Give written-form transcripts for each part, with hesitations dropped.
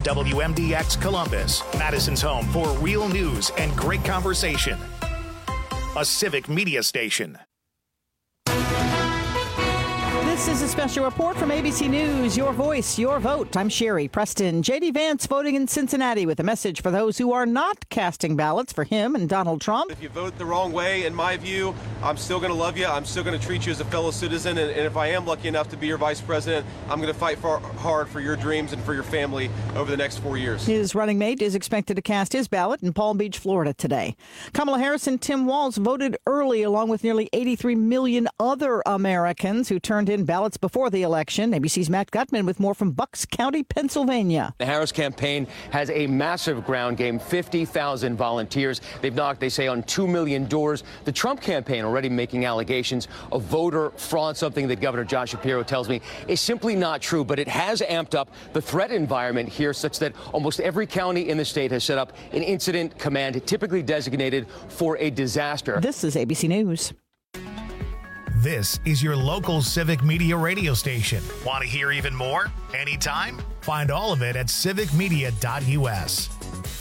WMDX Columbus, Madison's home for real news and great conversation. A civic media station. This is a special report from ABC News, Your Voice, Your Vote. I'm Sherry Preston. J.D. Vance voting in Cincinnati with a message for those who are not casting ballots for him and Donald Trump. If you vote the wrong way, in my view, I'm still going to love you. I'm still going to treat you as a fellow citizen. And if I am lucky enough to be your vice president, I'm going to fight hard for your dreams and for your family over the next 4 years. His running mate is expected to cast his ballot in Palm Beach, Florida today. Kamala Harris and Tim Walz voted early along with nearly 83 million other Americans who turned in ballots before the election. ABC's Matt Gutman with more from Bucks County, Pennsylvania. The Harris campaign has a massive ground game, 50,000 volunteers. They've knocked, they say, on 2 million doors. The Trump campaign already making allegations of voter fraud, something that Governor Josh Shapiro tells me is simply not true. But it has amped up the threat environment here such that almost every county in the state has set up an incident command typically designated for a disaster. This is ABC News. This is your local civic media radio station. Want to hear even more? Anytime? Find all of it at civicmedia.us.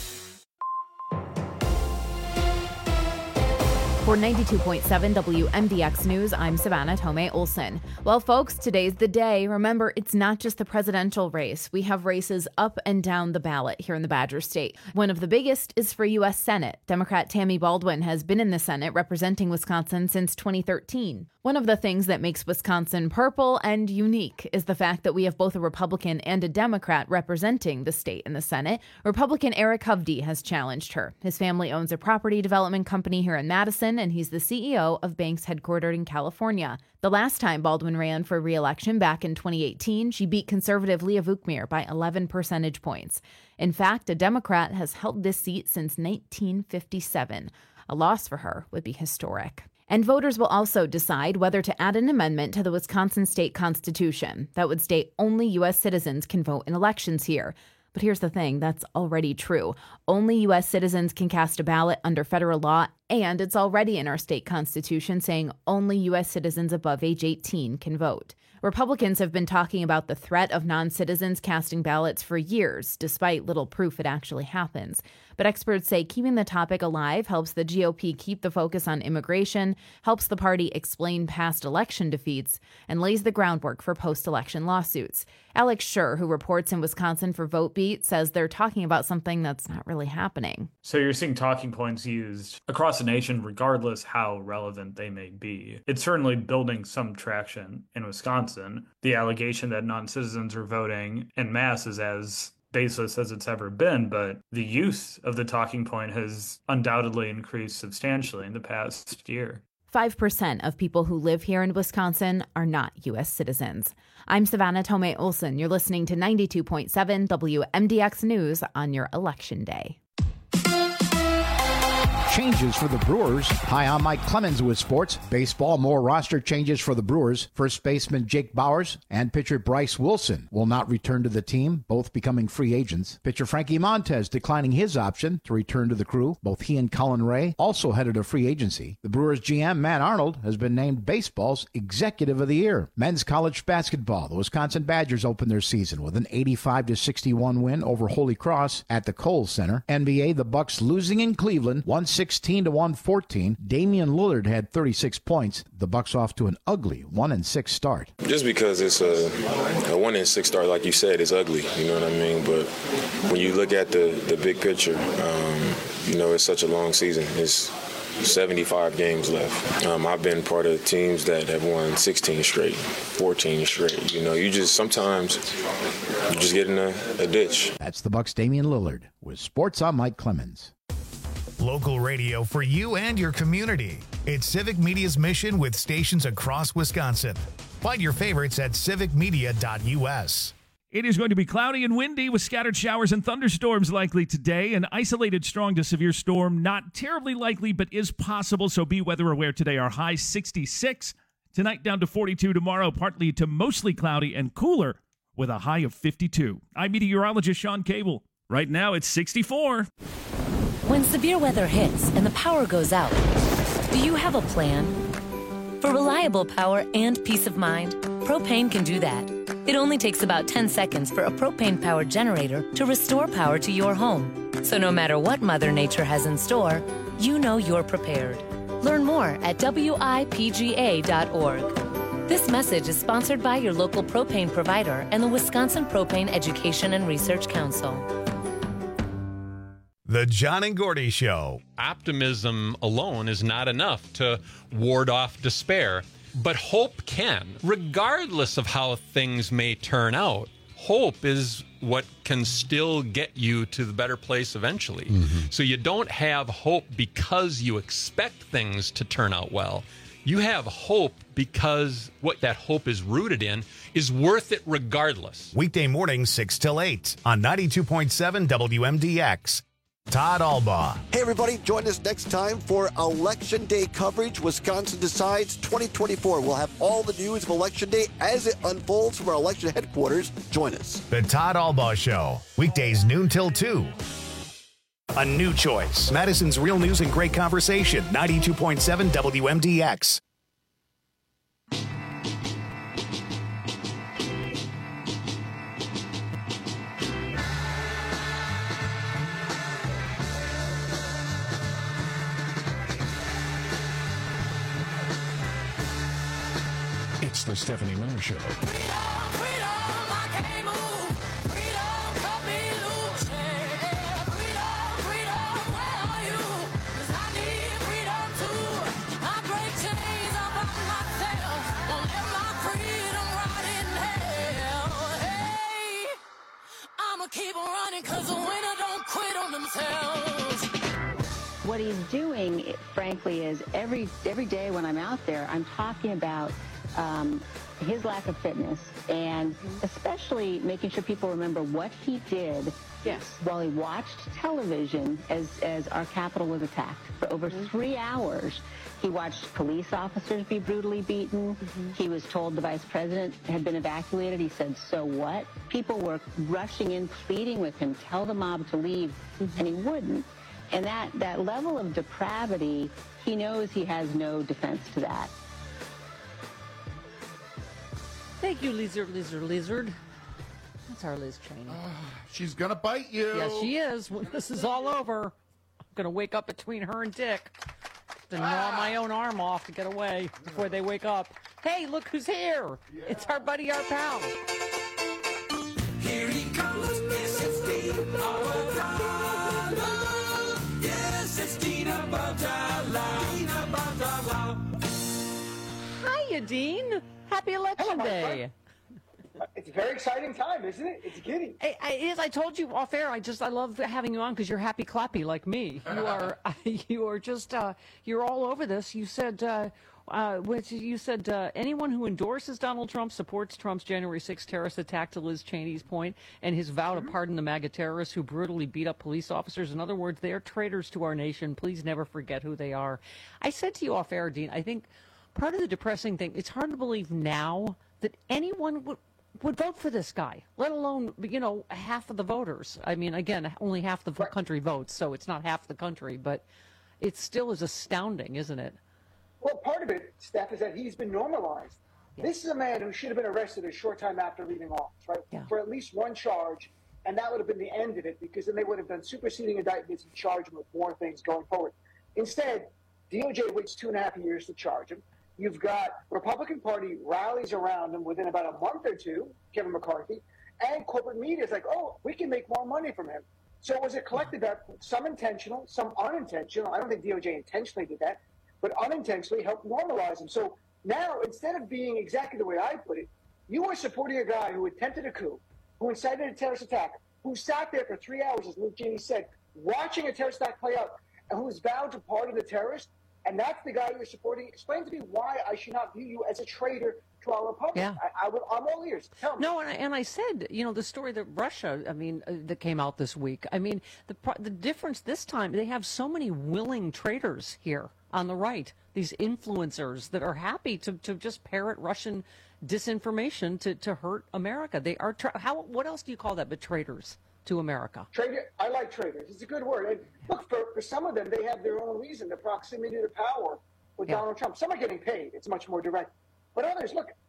For 92.7 WMDX News, I'm Savannah Tomei Olson. Well, folks, today's the day. Remember, it's not just the presidential race. We have races up and down the ballot here in the Badger State. One of the biggest is for U.S. Senate. Democrat Tammy Baldwin has been in the Senate representing Wisconsin since 2013. One of the things that makes Wisconsin purple and unique is the fact that we have both a Republican and a Democrat representing the state in the Senate. Republican Eric Hovde has challenged her. His family owns a property development company here in Madison, and he's the CEO of banks headquartered in California. The last time Baldwin ran for re-election back in 2018, she beat conservative Leah Vukmir by 11 percentage points. In fact, a Democrat has held this seat since 1957. A loss for her would be historic. And voters will also decide whether to add an amendment to the Wisconsin state constitution that would state only U.S. citizens can vote in elections here. But here's the thing, that's already true. Only U.S. citizens can cast a ballot under federal law, and it's already in our state constitution saying only U.S. citizens above age 18 can vote. Republicans have been talking about the threat of non-citizens casting ballots for years, despite little proof it actually happens. But experts say keeping the topic alive helps the GOP keep the focus on immigration, helps the party explain past election defeats, and lays the groundwork for post-election lawsuits. Alex Schur, who reports in Wisconsin for VoteBeat, says they're talking about something that's not really happening. So you're seeing talking points used across the nation, regardless how relevant they may be. It's certainly building some traction in Wisconsin. The allegation that non-citizens are voting en masse is as baseless as it's ever been, but the use of the talking point has undoubtedly increased substantially in the past year. 5% of people who live here in Wisconsin are not U.S. citizens. I'm Savannah Tomei Olson. You're listening to 92.7 WMDX News on your election day. Changes for the Brewers. Hi, I'm Mike Clemens with sports. Baseball, more roster changes for the Brewers. First baseman Jake Bauers and pitcher Bryce Wilson will not return to the team, both becoming free agents. Pitcher Frankie Montes declining his option to return to the crew. Both he and Colin Ray also headed a free agency. The Brewers GM, Matt Arnold, has been named baseball's Executive of the Year. Men's college basketball. The Wisconsin Badgers opened their season with an 85-61 win over Holy Cross at the Kohl Center. NBA, the Bucks losing in Cleveland, 116-114. Damian Lillard had 36 points. The Bucks off to an ugly 1-6 start. Just because it's a 1-6 start, like you said, is ugly. You know what I mean? But when you look at the big picture, it's such a long season. It's 75 games left. I've been part of teams that have won 16 straight, 14 straight. You just sometimes you just get in a ditch. That's the Bucks' Damian Lillard. With sports, I'm Mike Clemens. Local radio for you and your community. It's Civic Media's mission with stations across Wisconsin. Find your favorites at civicmedia.us. It is going to be cloudy and windy with scattered showers and thunderstorms likely today. An isolated strong to severe storm, not terribly likely, but is possible, so be weather aware today. Our high 66. Tonight down to 42. Tomorrow partly to mostly cloudy and cooler with a high of 52. I'm meteorologist Sean Cable. Right now it's 64. When severe weather hits and the power goes out, do you have a plan? For reliable power and peace of mind, propane can do that. It only takes about 10 seconds for a propane-powered generator to restore power to your home. So no matter what Mother Nature has in store, you know you're prepared. Learn more at WIPGA.org. This message is sponsored by your local propane provider and the Wisconsin Propane Education and Research Council. The John and Gordy Show. Optimism alone is not enough to ward off despair, but hope can. Regardless of how things may turn out, hope is what can still get you to the better place eventually. Mm-hmm. So you don't have hope because you expect things to turn out well. You have hope because what that hope is rooted in is worth it regardless. Weekday mornings 6 till 8 on 92.7 WMDX. Todd Albaugh. Hey, everybody. Join us next time for Election Day coverage. Wisconsin Decides 2024. We'll have all the news of Election Day as it unfolds from our election headquarters. Join us. The Todd Albaugh Show. Weekdays noon till 2. A new choice. Madison's Real News and Great Conversation. 92.7 WMDX. It's the Stephanie Miller Show. Keep on running, 'cause the winner don't quit on themselves. What he's doing, frankly, is every day when I'm out there, I'm talking about his lack of fitness and especially making sure people remember what he did while he watched television as our Capitol was attacked. For over 3 hours, he watched police officers be brutally beaten. He was told the vice president had been evacuated. He said, so what? People were rushing in, pleading with him, tell the mob to leave, and he wouldn't. And that level of depravity, he knows he has no defense to that. Thank you, Lizard. That's our Liz Cheney. She's going to bite you. Yes, she is. When this is all over, I'm going to wake up between her and Dick to gnaw my own arm off to get away before they wake up. Hey, look who's here. Yeah. It's our buddy, our pal. Here he comes, it's Dean Abdallah. Yes, it's Dean Abdallah. Hiya, Dean. Happy Election Day. It's a very exciting time, isn't it? It's giddy. It is. I told you off air. I love having you on because you're happy clappy like me. You are just you're all over this. You said anyone who endorses Donald Trump supports Trump's January 6th terrorist attack, to Liz Cheney's point, and his vow to pardon the MAGA terrorists who brutally beat up police officers. In other words, they are traitors to our nation. Please never forget who they are. I said to you off air, Dean, I think part of the depressing thing, it's hard to believe now that anyone would vote for this guy, let alone, half of the voters. I mean, again, only half the country votes, so it's not half the country, but it still is astounding, isn't it? Well, part of it, Steph, is that he's been normalized. Yeah. This is a man who should have been arrested a short time after leaving office, right? Yeah. For at least one charge, and that would have been the end of it, because then they would have done superseding indictments and charged him with more things going forward. Instead, DOJ waits 2.5 years to charge him. You've got Republican Party rallies around him within about a month or two, Kevin McCarthy, and corporate media is like, oh, we can make more money from him. So it was a collective effort, some intentional, some unintentional. I don't think DOJ intentionally did that, but unintentionally helped normalize him. So now, instead of being exactly the way I put it, you are supporting a guy who attempted a coup, who incited a terrorist attack, who sat there for 3 hours, as Luke Cheney said, watching a terrorist attack play out, and who's vowed to pardon the terrorist. And that's the guy you're supporting. Explain to me why I should not view you as a traitor to our republic. Yeah. I'm all ears. Tell me. No, and I said, the story that Russia, that came out this week. I mean, the difference this time, they have so many willing traitors here on the right, these influencers that are happy to just parrot Russian disinformation to hurt America. They are, what else do you call that but traitors to America? Traitor, I like traitors. It's a good word. And look, for some of them, they have their own reason, the proximity to power with Donald Trump. Some are getting paid. It's much more direct. But others, look,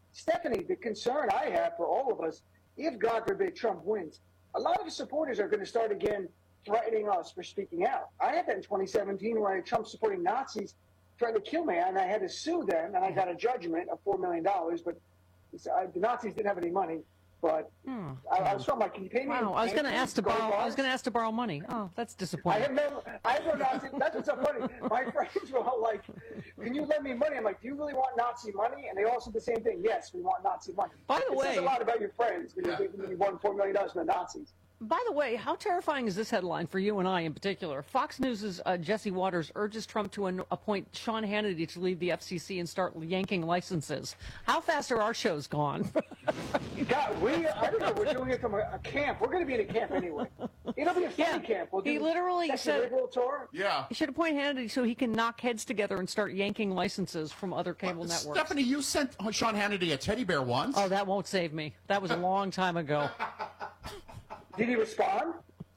Stephanie, the concern I have for all of us, if God forbid Trump wins, a lot of his supporters are going to start again threatening us for speaking out. I had that in 2017 where I had Trump supporting Nazis trying to kill me, and I had to sue them, and I got a judgment of $4 million, but the Nazis didn't have any money. But I was from my campaign. Wow, I was going to ask to borrow money. Oh, that's disappointing. I have no Nazi. That's what's so funny. My friends were all like, "Can you lend me money?" I'm like, "Do you really want Nazi money?" And they all said the same thing. Yes, we want Nazi money. By the way, it says a lot about your friends when you won $4 million from the Nazis. By the way, how terrifying is this headline for you and I in particular? Fox News' Jesse Waters urges Trump to appoint Sean Hannity to lead the FCC and start yanking licenses. How fast are our shows gone? God, I don't know. We're doing it from a camp. We're going to be in a camp anyway. It'll be a funny camp. We'll do he literally said, liberal tour. Yeah. He should appoint Hannity so he can knock heads together and start yanking licenses from other cable networks. Stephanie, you sent Sean Hannity a teddy bear once. Oh, that won't save me. That was a long time ago. Did he respond?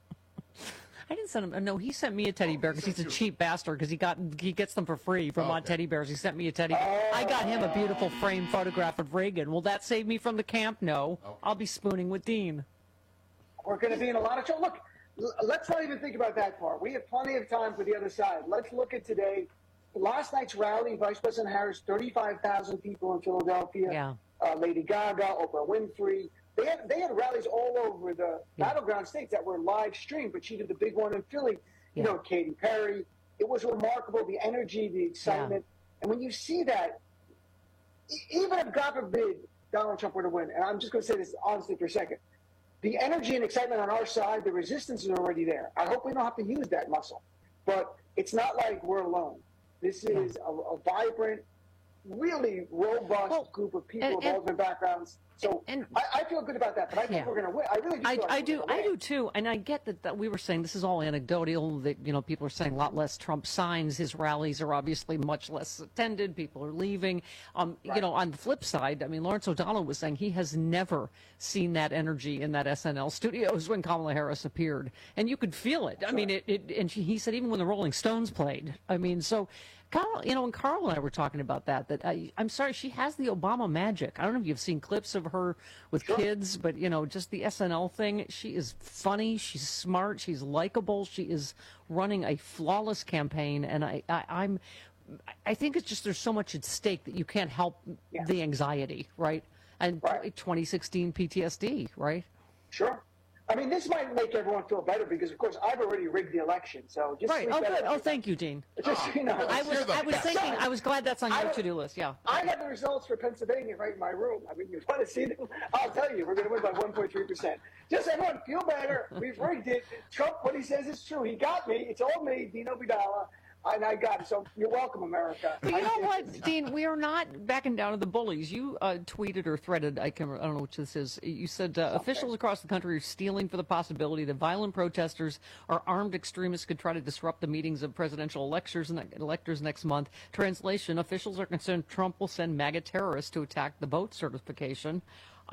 I didn't send him. No, he sent me a teddy bear because he's a cheap bastard because he gets them for free from Odd Teddy Bears. He sent me a teddy bear. I got him a beautiful framed photograph of Reagan. Will that save me from the camp? No. Okay. I'll be spooning with Dean. We're going to be in a lot of trouble. Look, let's not even think about that part. We have plenty of time for the other side. Let's look at today. Last night's rally, Vice President Harris, 35,000 people in Philadelphia. Yeah. Lady Gaga, Oprah Winfrey. They had rallies all over the battleground states that were live streamed, but she did the big one in Philly. You know, Katy Perry. It was remarkable, the energy, the excitement. And when you see that, even if, God forbid, Donald Trump were to win, and I'm just going to say this honestly for a second, the energy and excitement on our side, the resistance is already there. I hope we don't have to use that muscle. But it's not like we're alone. This is a vibrant, really robust group of people of all different backgrounds. So I feel good about that, but I think we're going to win. I really do. I do too, and I get that we were saying this is all anecdotal. That people are saying a lot less Trump signs. His rallies are obviously much less attended. People are leaving. On the flip side, I mean, Lawrence O'Donnell was saying he has never seen that energy in that SNL studios when Kamala Harris appeared, and you could feel it. I mean, he said even when the Rolling Stones played. I mean, so. And Carl and I were talking about that I'm sorry, she has the Obama magic. I don't know if you've seen clips of her with kids, but, just the SNL thing. She is funny. She's smart. She's likable. She is running a flawless campaign. And I think it's just there's so much at stake that you can't help the anxiety, right? And 2016 PTSD, right? Sure. I mean, this might make everyone feel better because, of course, I've already rigged the election. So just right. Oh, good. Oh, thank you, Dean. Just I was thinking. I was glad that's on your to-do list. Yeah. I have the results for Pennsylvania right in my room. I mean, you want to see them? I'll tell you, we're going to win by 1.3%. Just everyone feel better. We've rigged it. Trump, what he says is true. He got me. It's all me, Dino Vidala. And I got it. So you're welcome, America. But you know what, Dean? We are not backing down to the bullies. You tweeted or threaded, I don't know which this is. You said officials across the country are stealing for the possibility that violent protesters or armed extremists could try to disrupt the meetings of presidential electors next month. Translation, officials are concerned Trump will send MAGA terrorists to attack the vote certification.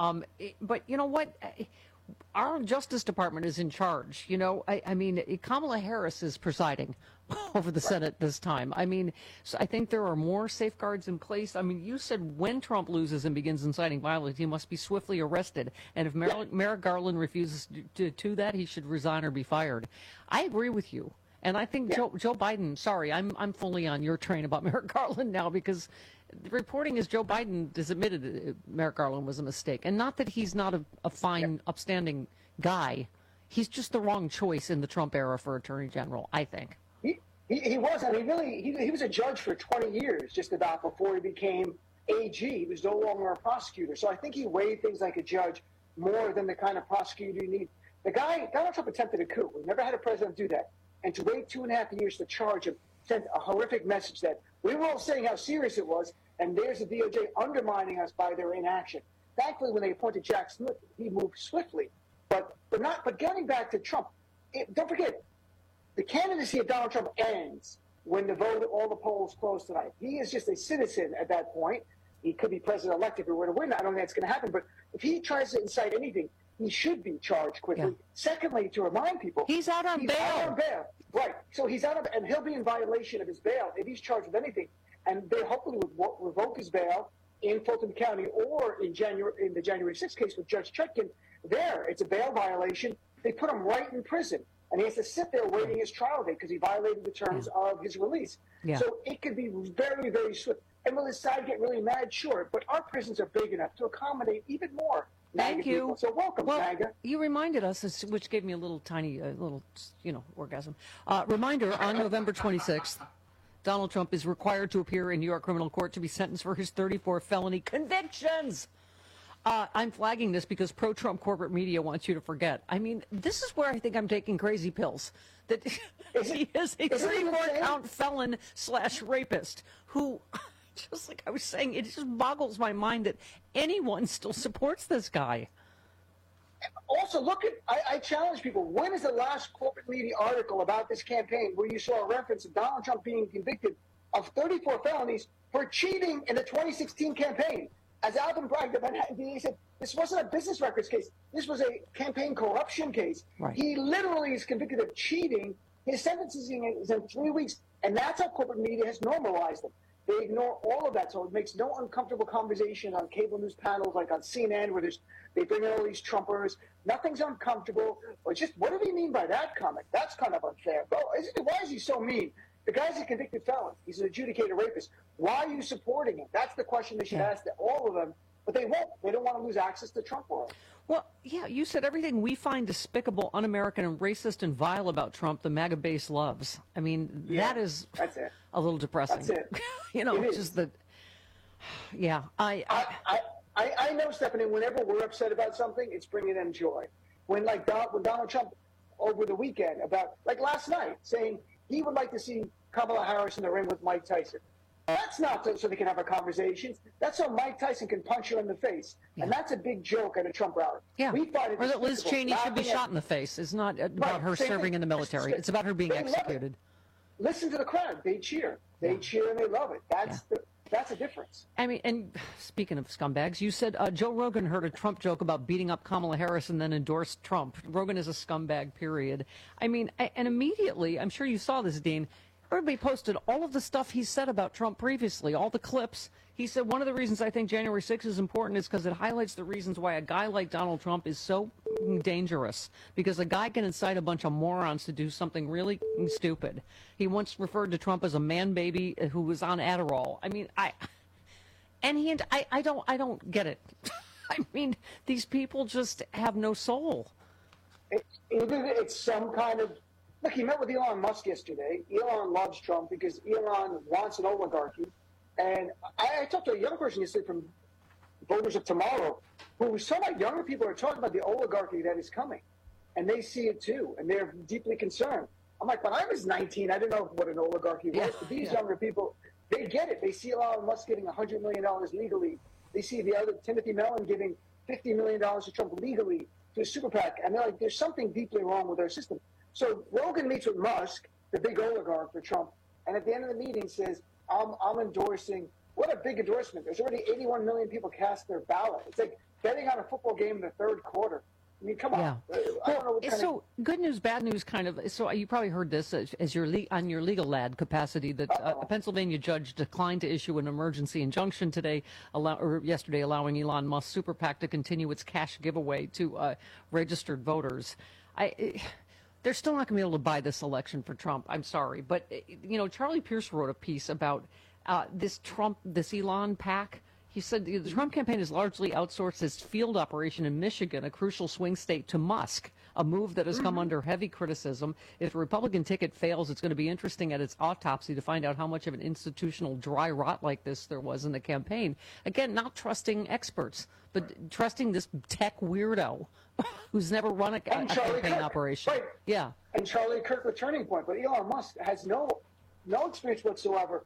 But you know what? Our Justice Department is in charge. I mean, Kamala Harris is presiding over the Senate this time. I mean, so I think there are more safeguards in place. I mean, you said when Trump loses and begins inciting violence, he must be swiftly arrested. And if Merrick Garland refuses to do that, he should resign or be fired. I agree with you. And I think Joe Biden, sorry, I'm fully on your train about Merrick Garland now because the reporting is Joe Biden has admitted Merrick Garland was a mistake. And not that he's not a fine, upstanding guy. He's just the wrong choice in the Trump era for Attorney General, I think. He was. I mean, he was a judge for 20 years just about before he became AG. He was no longer a prosecutor. So I think he weighed things like a judge more than the kind of prosecutor you need. The guy, Donald Trump attempted a coup. We've never had a president do that. And to wait 2.5 years to charge him sent a horrific message that we were all saying how serious it was, and there's the DOJ undermining us by their inaction. Thankfully, when they appointed Jack Smith, he moved swiftly. But getting back to Trump, don't forget, the candidacy of Donald Trump ends when all the polls close tonight. He is just a citizen at that point. He could be president-elect if he were to win. I don't think that's going to happen. But if he tries to incite anything, he should be charged quickly. Yeah. Secondly, to remind people, he's out on bail. Right. So he's out and he'll be in violation of his bail if he's charged with anything. And they hopefully would revoke his bail in Fulton County or in the January 6th case with Judge Chutkan, it's a bail violation. They put him right in prison, and he has to sit there waiting his trial date because he violated the terms of his release. Yeah. So it could be very, very swift. And will his side get really mad? Sure. But our prisons are big enough to accommodate even more MAGA Thank you. people. So welcome, MAGA. You reminded us, which gave me a little tiny, orgasm. Reminder, on November 26th, Donald Trump is required to appear in New York criminal court to be sentenced for his 34 felony convictions. I'm flagging this because pro-Trump corporate media wants you to forget. I mean, this is where I think I'm taking crazy pills. That he is a 34-count felon / rapist who, just like I was saying, it just boggles my mind that anyone still supports this guy. Also, I challenge people. When is the last corporate media article about this campaign where you saw a reference of Donald Trump being convicted of 34 felonies for cheating in the 2016 campaign? As Alvin bragged about, he said this wasn't a business records case. This was a campaign corruption case. Right. He literally is convicted of cheating. His sentencing is in 3 weeks, and that's how corporate media has normalized him. They ignore all of that, so it makes no uncomfortable conversation on cable news panels like on CNN where they bring in all these Trumpers. Nothing's uncomfortable. Or just, what do they mean by that comment? That's kind of unfair. Bro, why is he so mean? The guy's a convicted felon. He's an adjudicated rapist. Why are you supporting him? That's the question they should ask all of them. But they won't. They don't want to lose access to Trump world. Well, yeah, you said everything we find despicable, un-American, and racist and vile about Trump, the MAGA base loves. I mean, that's it. A little depressing. That's it. It's just that, I know, Stephanie, whenever we're upset about something, it's bringing them joy. When Donald Trump over the weekend like last night, saying he would like to see Kamala Harris in the ring with Mike Tyson. That's not so they can have a conversation. That's so Mike Tyson can punch her in the face. Yeah. And that's a big joke at a Trump rally. Yeah. We find it or that Liz Cheney should be shot in the face. It's not about her serving in the military. It's about her being executed. Listen to the crowd. They cheer. They cheer and they love it. That's a difference. I mean, and speaking of scumbags, you said Joe Rogan heard a Trump joke about beating up Kamala Harris and then endorsed Trump. Rogan is a scumbag, period. I mean, and immediately, I'm sure you saw this, Dean, everybody posted all of the stuff he said about Trump previously, all the clips. He said one of the reasons I think January 6th is important is because it highlights the reasons why a guy like Donald Trump is so dangerous. Because a guy can incite a bunch of morons to do something really stupid. He once referred to Trump as a man baby who was on Adderall. I mean, I don't get it. I mean, these people just have no soul. It's some kind of... Look, he met with Elon Musk yesterday. Elon loves Trump because Elon wants an oligarchy. And I talked to a young person yesterday from Voters of Tomorrow who was talking about younger people are talking about the oligarchy that is coming. And they see it too. And they're deeply concerned. I'm like, when I was 19, I didn't know what an oligarchy was. But these younger people, they get it. They see Elon Musk getting $100 million legally. They see the other Timothy Mellon giving $50 million to Trump legally to a super PAC. And they're like, there's something deeply wrong with our system. So Rogan meets with Musk, the big oligarch for Trump, and at the end of the meeting says, I'm endorsing. What a big endorsement. There's already 81 million people cast their ballot. It's like betting on a football game in the third quarter. I mean, come on. I don't know what good news, bad news kind of. So you probably heard this as on your legal lad capacity that a Pennsylvania judge declined to issue an emergency injunction yesterday, allowing Elon Musk Super PAC to continue its cash giveaway to registered voters. They're still not going to be able to buy this election for Trump. I'm sorry. But, Charlie Pierce wrote a piece about this Elon PAC. He said the Trump campaign has largely outsourced its field operation in Michigan, a crucial swing state, to Musk, a move that has come under heavy criticism. If the Republican ticket fails, it's going to be interesting at its autopsy to find out how much of an institutional dry rot like this there was in the campaign. Again, not trusting experts, but trusting this tech weirdo who's never run a campaign operation. Right. Yeah. And Charlie Kirk with Turning Point. But Elon Musk has no experience whatsoever.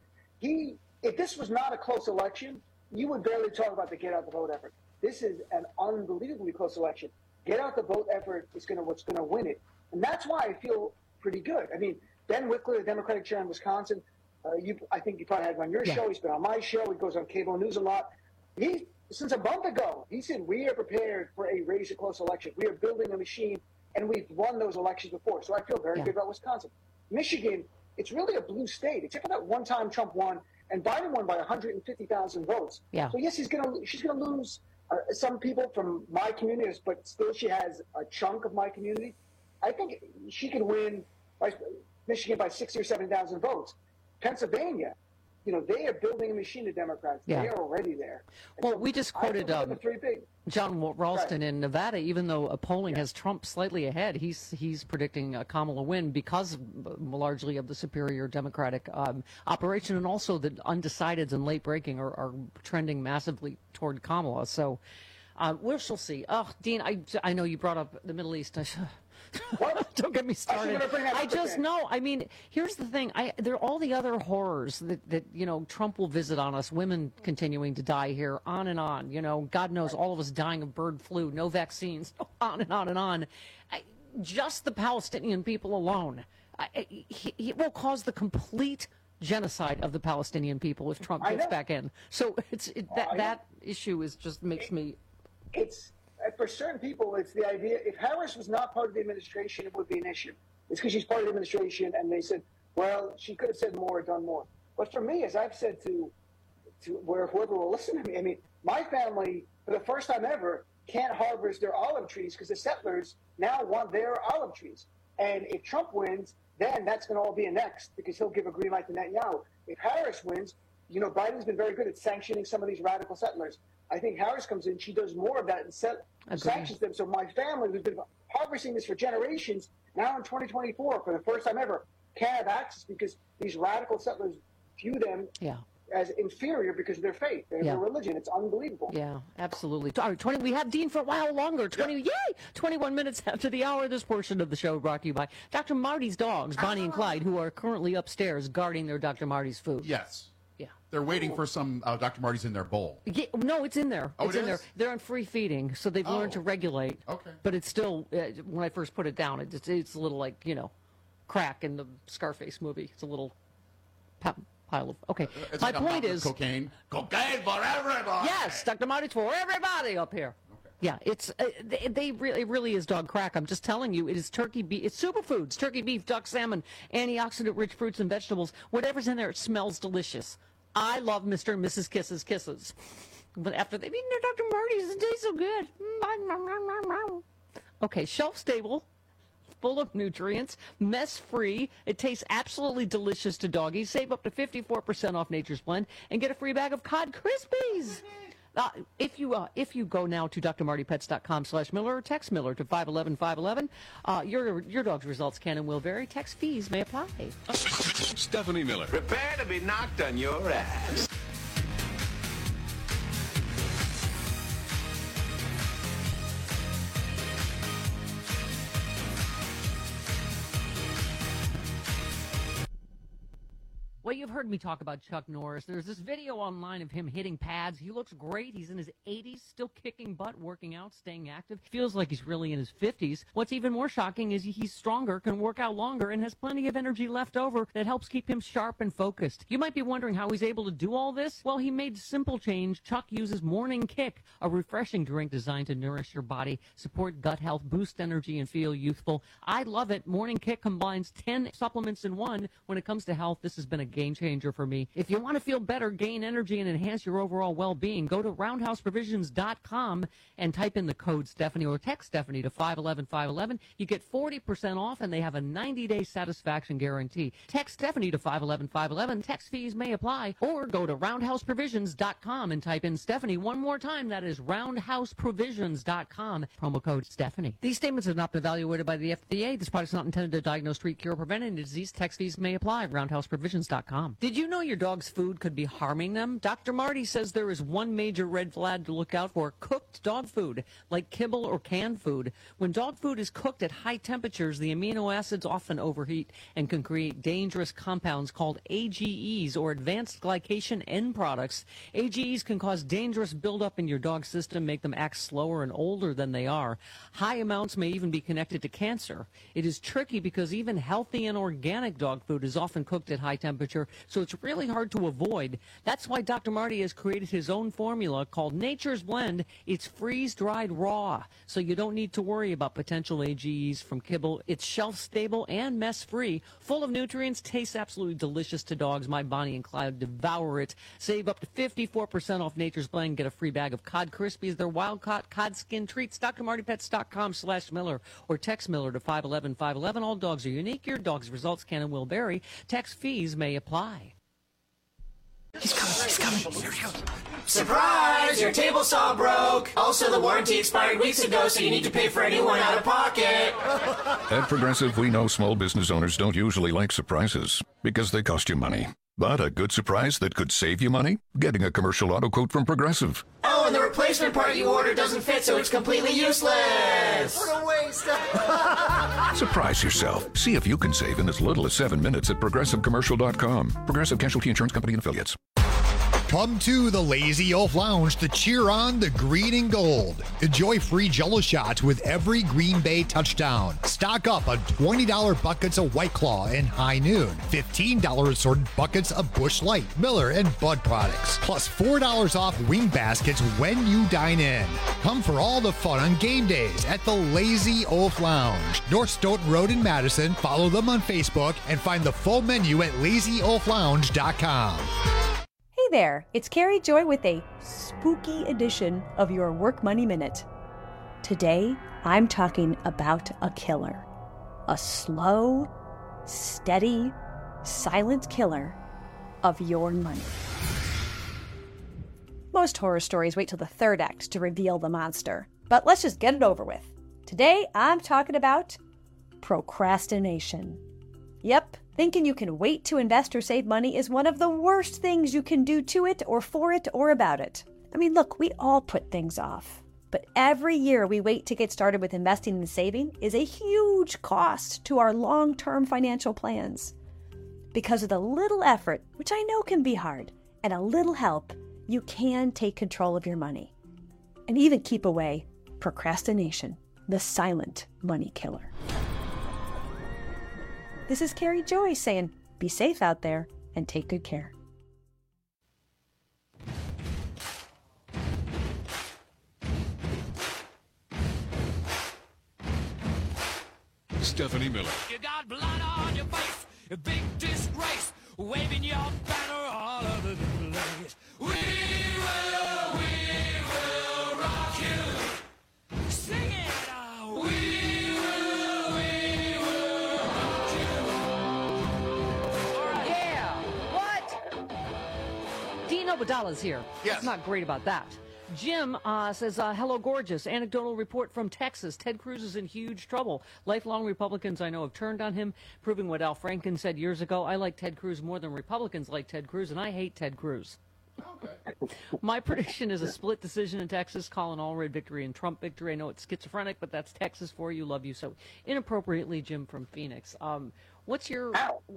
If this was not a close election, you would barely talk about the get out the vote effort. This is an unbelievably close election. Get out the vote effort is what's going to win it. And that's why I feel pretty good. I mean, Ben Wickler, the Democratic chair in Wisconsin, I think you probably had him on your show. He's been on my show. He goes on cable news a lot. Since a month ago, he said, we are prepared for a race or close election. We are building a machine, and we've won those elections before. So I feel very good about Wisconsin. Michigan, it's really a blue state, except for that one time Trump won, and Biden won by 150,000 votes. Yeah. So yes, she's gonna lose some people from my community, but still she has a chunk of my community. I think she could win Michigan by 60 or 70,000 votes. Pennsylvania, they are building a machine, the Democrats. Yeah. They are already there. And Well, so we just quoted the three big. John Ralston Right. in Nevada. Even though polling has Trump slightly ahead, he's predicting Kamala win because largely of the superior Democratic operation, and also the undecideds and late breaking are trending massively toward Kamala. So we shall see. Oh, Dean, I know you brought up the Middle East. Don't get me started. I just know. I mean, here's the thing. There are all the other horrors that Trump will visit on us. Women continuing to die here, on and on. God knows, all of us dying of bird flu, no vaccines, on and on and on. Just the Palestinian people alone, it will cause the complete genocide of the Palestinian people if Trump gets back in. So that issue makes me. For certain people, it's the idea. If Harris was not part of the administration, it would be an issue. It's because she's part of the administration, and they said, well, she could have said more or done more. But for me, as I've said to whoever will listen to me, I mean, my family, for the first time ever, can't harvest their olive trees because the settlers now want their olive trees. And if Trump wins, then that's going to all be annexed because he'll give a green light to Netanyahu. If Harris wins, Biden's been very good at sanctioning some of these radical settlers. I think Harris comes in, she does more of that and sanctions them. So my family, who's been harvesting this for generations, now in 2024, for the first time ever, can't have access because these radical settlers view them as inferior because of their faith, their religion. It's unbelievable. Yeah, absolutely. All right, we have Dean for a while longer. 21 minutes after the hour. This portion of the show brought to you by Dr. Marty's dogs, Bonnie and Clyde, who are currently upstairs guarding their Dr. Marty's food. Yes. Yeah. They're waiting for some Dr. Marty's in their bowl. Yeah, no, it's in there. Oh, it's in there. They're on free feeding, so they've learned to regulate. Okay. But it's still, when I first put it down, it's a little crack in the Scarface movie. It's a little pile of, okay. It's My like point is. Cocaine for everybody. Yes, Dr. Marty's for everybody up here. Yeah, it really is dog crack. I'm just telling you, it is turkey beef. It's superfoods: turkey, beef, duck, salmon, antioxidant-rich fruits and vegetables. Whatever's in there, it smells delicious. I love Mr. and Mrs. Kisses. But after they've eaten their Dr. Marty's, it tastes so good. Okay, shelf-stable, full of nutrients, mess-free. It tastes absolutely delicious to doggies. Save up to 54% off Nature's Blend and get a free bag of Cod Krispies. If you go now to drmartypets.com/Miller or text Miller to 511-511, your dog's results can and will vary. Text fees may apply. Stephanie Miller. Prepare to be knocked on your ass. Well, you've heard me talk about Chuck Norris. There's this video online of him hitting pads. He looks great. He's in his 80s, still kicking butt, working out, staying active. Feels like he's really in his 50s. What's even more shocking is he's stronger, can work out longer, and has plenty of energy left over that helps keep him sharp and focused. You might be wondering how he's able to do all this. Well, he made simple change. Chuck uses Morning Kick, a refreshing drink designed to nourish your body, support gut health, boost energy, and feel youthful. I love it. Morning Kick combines 10 supplements in one. When it comes to health, this has been a game changer for me. If you want to feel better, gain energy, and enhance your overall well-being, go to roundhouseprovisions.com and type in the code Stephanie or text Stephanie to 511-511. You get 40% off, and they have a 90-day satisfaction guarantee. Text Stephanie to 511-511. Text fees may apply. Or go to roundhouseprovisions.com and type in Stephanie one more time. That is roundhouseprovisions.com. Promo code Stephanie. These statements have not been evaluated by the FDA. This product is not intended to diagnose, treat, cure, or prevent any disease. Text fees may apply. roundhouseprovisions.com. Did you know your dog's food could be harming them? Dr. Marty says there is one major red flag to look out for: cooked dog food, like kibble or canned food. When dog food is cooked at high temperatures, the amino acids often overheat and can create dangerous compounds called AGEs, or advanced glycation end products. AGEs can cause dangerous buildup in your dog's system, make them act slower and older than they are. High amounts may even be connected to cancer. It is tricky because even healthy and organic dog food is often cooked at high temperatures temperature, so it's really hard to avoid. That's why Dr. Marty has created his own formula called Nature's Blend. It's freeze-dried raw, so you don't need to worry about potential AGEs from kibble. It's shelf-stable and mess-free, full of nutrients, tastes absolutely delicious to dogs. My Bonnie and Clyde devour it. Save up to 54% off Nature's Blend. Get a free bag of Cod Krispies. They're wild-caught cod skin treats. DrMartyPets.com/Miller or text Miller to 511-511. All dogs are unique. Your dog's results can and will vary. Tax fees may apply. He's coming. Here he goes. Surprise! Your table saw broke. Also, the warranty expired weeks ago, so you need to pay for a new one out of pocket. At Progressive, we know small business owners don't usually like surprises because they cost you money. But a good surprise that could save you money? Getting a commercial auto quote from Progressive. Oh, and the replacement part you ordered doesn't fit, so it's completely useless. What a waste. Surprise yourself. See if you can save in as little as 7 minutes at ProgressiveCommercial.com. Progressive Casualty Insurance Company and Affiliates. Come to the Lazy Oaf Lounge to cheer on the green and gold. Enjoy free Jell-O shots with every Green Bay touchdown. Stock up on $20 buckets of White Claw and High Noon. $15 assorted buckets of Busch Light, Miller, and Bud products. Plus $4 off wing baskets when you dine in. Come for all the fun on game days at the Lazy Oaf Lounge. North Stoughton Road in Madison. Follow them on Facebook and find the full menu at lazyoaflounge.com. Hey there, it's Carrie Joy with a spooky edition of your Work Money Minute. Today, I'm talking about a killer. A slow, steady, silent killer of your money. Most horror stories wait till the third act to reveal the monster, but let's just get it over with. Today, I'm talking about procrastination. Yep. Thinking you can wait to invest or save money is one of the worst things you can do to it or for it or about it. I mean, look, we all put things off. But every year we wait to get started with investing and saving is a huge cost to our long-term financial plans. Because of the little effort, which I know can be hard, and a little help, you can take control of your money. And even keep away procrastination, the silent money killer. This is Carrie Joy saying, be safe out there and take good care. Stephanie Miller. You got blood on your face, a big disgrace, waving your banner all over the place. We will rock you. Sing it. We will rock you. All right. Yeah. What? Dean Obadala's here. Yes. It's not great about that. Jim says, hello, gorgeous. Anecdotal report from Texas. Ted Cruz is in huge trouble. Lifelong Republicans I know have turned on him, proving what Al Franken said years ago. I like Ted Cruz more than Republicans like Ted Cruz, and I hate Ted Cruz. Okay. My prediction is a split decision in Texas. Colin Allred victory and Trump victory. I know it's schizophrenic, but that's Texas for you. Love you so inappropriately, Jim from Phoenix. What's your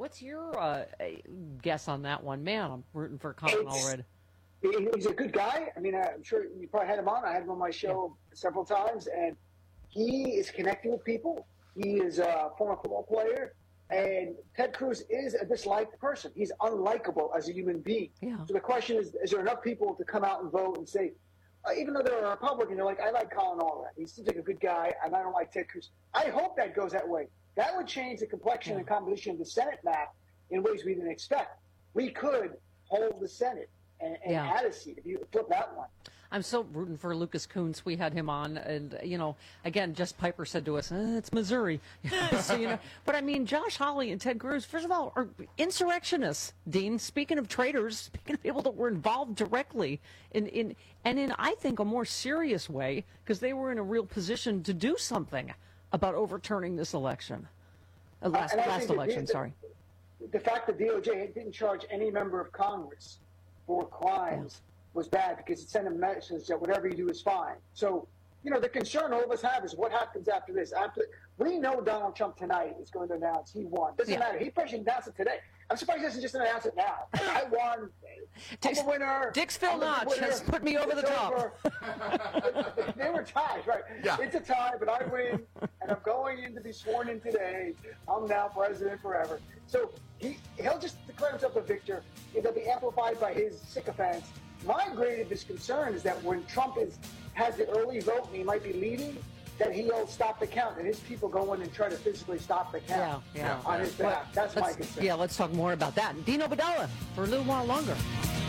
guess on that one? Man, I'm rooting for Colin Allred. He's a good guy. I mean, I'm sure you probably had him on. I had him on my show several times, and he is connecting with people. He is a former football player, and Ted Cruz is a disliked person. He's unlikable as a human being. Yeah. So the question is there enough people to come out and vote and say, even though they're a Republican, they're like, I like Colin Allred. He seems like a good guy, and I don't like Ted Cruz. I hope that goes that way. That would change the complexion and composition of the Senate map in ways we didn't expect. We could hold the Senate and add a seat if you flip that one. I'm so rooting for Lucas Kuntz. We had him on, and again, Jess Piper said to us, "It's Missouri." So but I mean, Josh Hawley and Ted Cruz, first of all, are insurrectionists. Dean, speaking of traitors, speaking of people that were involved directly in I think a more serious way, because they were in a real position to do something about overturning this election, last election. The fact that DOJ didn't charge any member of Congress for crimes was bad, because it sent a message that whatever you do is fine. So, the concern all of us have is what happens after this. We know Donald Trump tonight is going to announce he won. Doesn't matter. He probably should announce it today. I'm surprised he doesn't just announce it now. I won. I'm a winner. Dick's Phil Notch has put me over the top. They were tied, right? Yeah. It's a tie, but I win, and I'm going in to be sworn in today. I'm now president forever. So he'll just declare himself the victor. It'll be amplified by his sycophants. My greatest concern is that when Trump has the early vote and he might be leading, that he'll stop the count, and his people go in and try to physically stop the count on his behalf. That's my concern. Yeah, let's talk more about that. Dino Badella for a little while longer.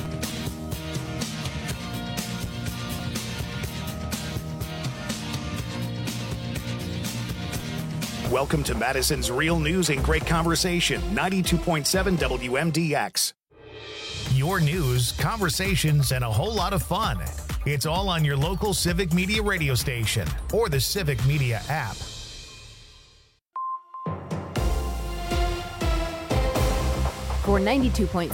Welcome to Madison's Real News and Great Conversation, 92.7 WMDX. Your news, conversations, and a whole lot of fun. It's all on your local Civic Media radio station or the Civic Media app. For 92.7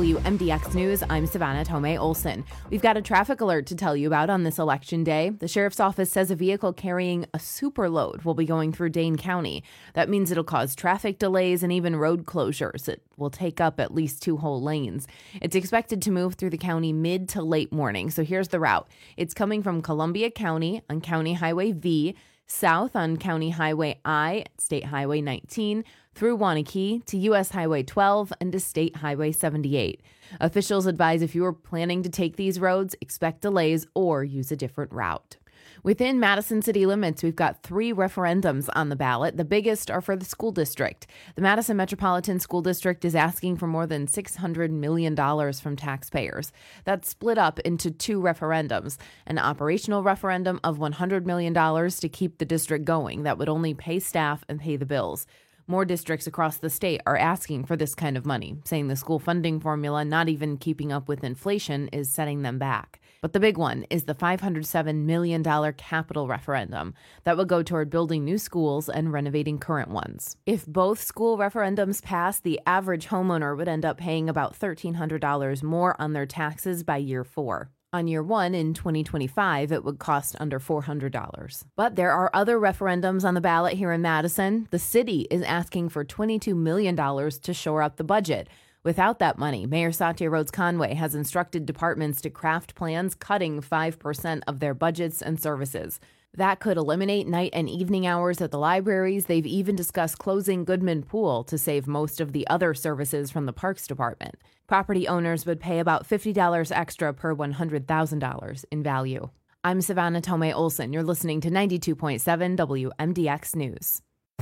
WMDX News, I'm Savannah Tomei Olson. We've got a traffic alert to tell you about on this election day. The sheriff's office says a vehicle carrying a super load will be going through Dane County. That means it'll cause traffic delays and even road closures. It will take up at least 2 whole lanes. It's expected to move through the county mid to late morning. So here's the route. It's coming from Columbia County on County Highway V, south on County Highway I, State Highway 19, through Waunakee to U.S. Highway 12 and to State Highway 78. Officials advise if you are planning to take these roads, expect delays or use a different route. Within Madison city limits, we've got 3 referendums on the ballot. The biggest are for the school district. The Madison Metropolitan School District is asking for more than $600 million from taxpayers. That's split up into 2 referendums. An operational referendum of $100 million to keep the district going. That would only pay staff and pay the bills. More districts across the state are asking for this kind of money, saying the school funding formula, not even keeping up with inflation, is setting them back. But the big one is the $507 million capital referendum that will go toward building new schools and renovating current ones. If both school referendums pass, the average homeowner would end up paying about $1,300 more on their taxes by year 4. On year 1 in 2025, it would cost under $400. But there are other referendums on the ballot here in Madison. The city is asking for $22 million to shore up the budget. Without that money, Mayor Satya Rhodes Conway has instructed departments to craft plans cutting 5% of their budgets and services. That could eliminate night and evening hours at the libraries. They've even discussed closing Goodman Pool to save most of the other services from the Parks Department. Property owners would pay about $50 extra per $100,000 in value. I'm Savannah Tomei Olson. You're listening to 92.7 WMDX News.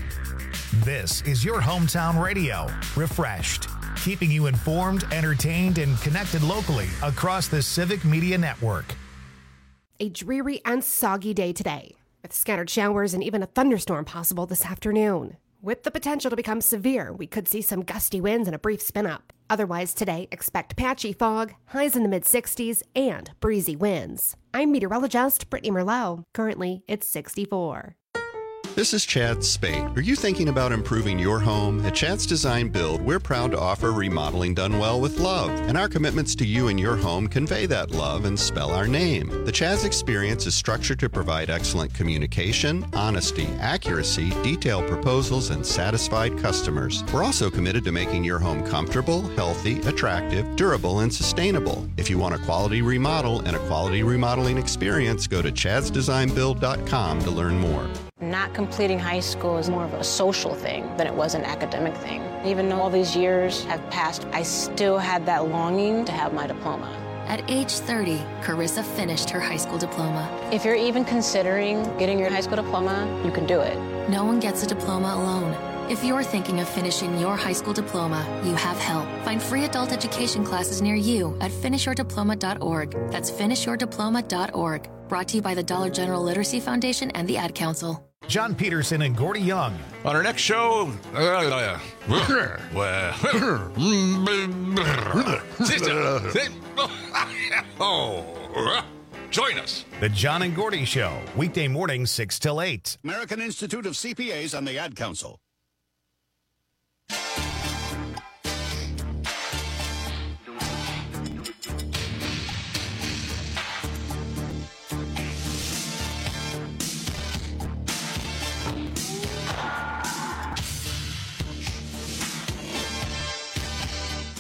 This is your hometown radio, refreshed, keeping you informed, entertained, and connected locally across the Civic Media Network. A dreary and soggy day today, with scattered showers and even a thunderstorm possible this afternoon. With the potential to become severe, we could see some gusty winds and a brief spin-up. Otherwise today, expect patchy fog, highs in the mid-60s, and breezy winds. I'm meteorologist Brittany Merlot. Currently, it's 64. This is Chad Spate. Are you thinking about improving your home? At Chad's Design Build, we're proud to offer remodeling done well with love, and our commitments to you and your home convey that love and spell our name. The Chad's experience is structured to provide excellent communication, honesty, accuracy, detailed proposals, and satisfied customers. We're also committed to making your home comfortable, healthy, attractive, durable, and sustainable. If you want a quality remodel and a quality remodeling experience, go to chadsdesignbuild.com to learn more. Not completing high school is more of a social thing than it was an academic thing. Even though all these years have passed, I still had that longing to have my diploma. At age 30, Carissa finished her high school diploma. If you're even considering getting your high school diploma, you can do it. No one gets a diploma alone. If you're thinking of finishing your high school diploma, you have help. Find free adult education classes near you at finishyourdiploma.org. That's finishyourdiploma.org. Brought to you by the Dollar General Literacy Foundation and the Ad Council. John Peterson and Gordy Young. On our next show, join us. The John and Gordy Show, weekday mornings 6 till 8. American Institute of CPAs and the Ad Council.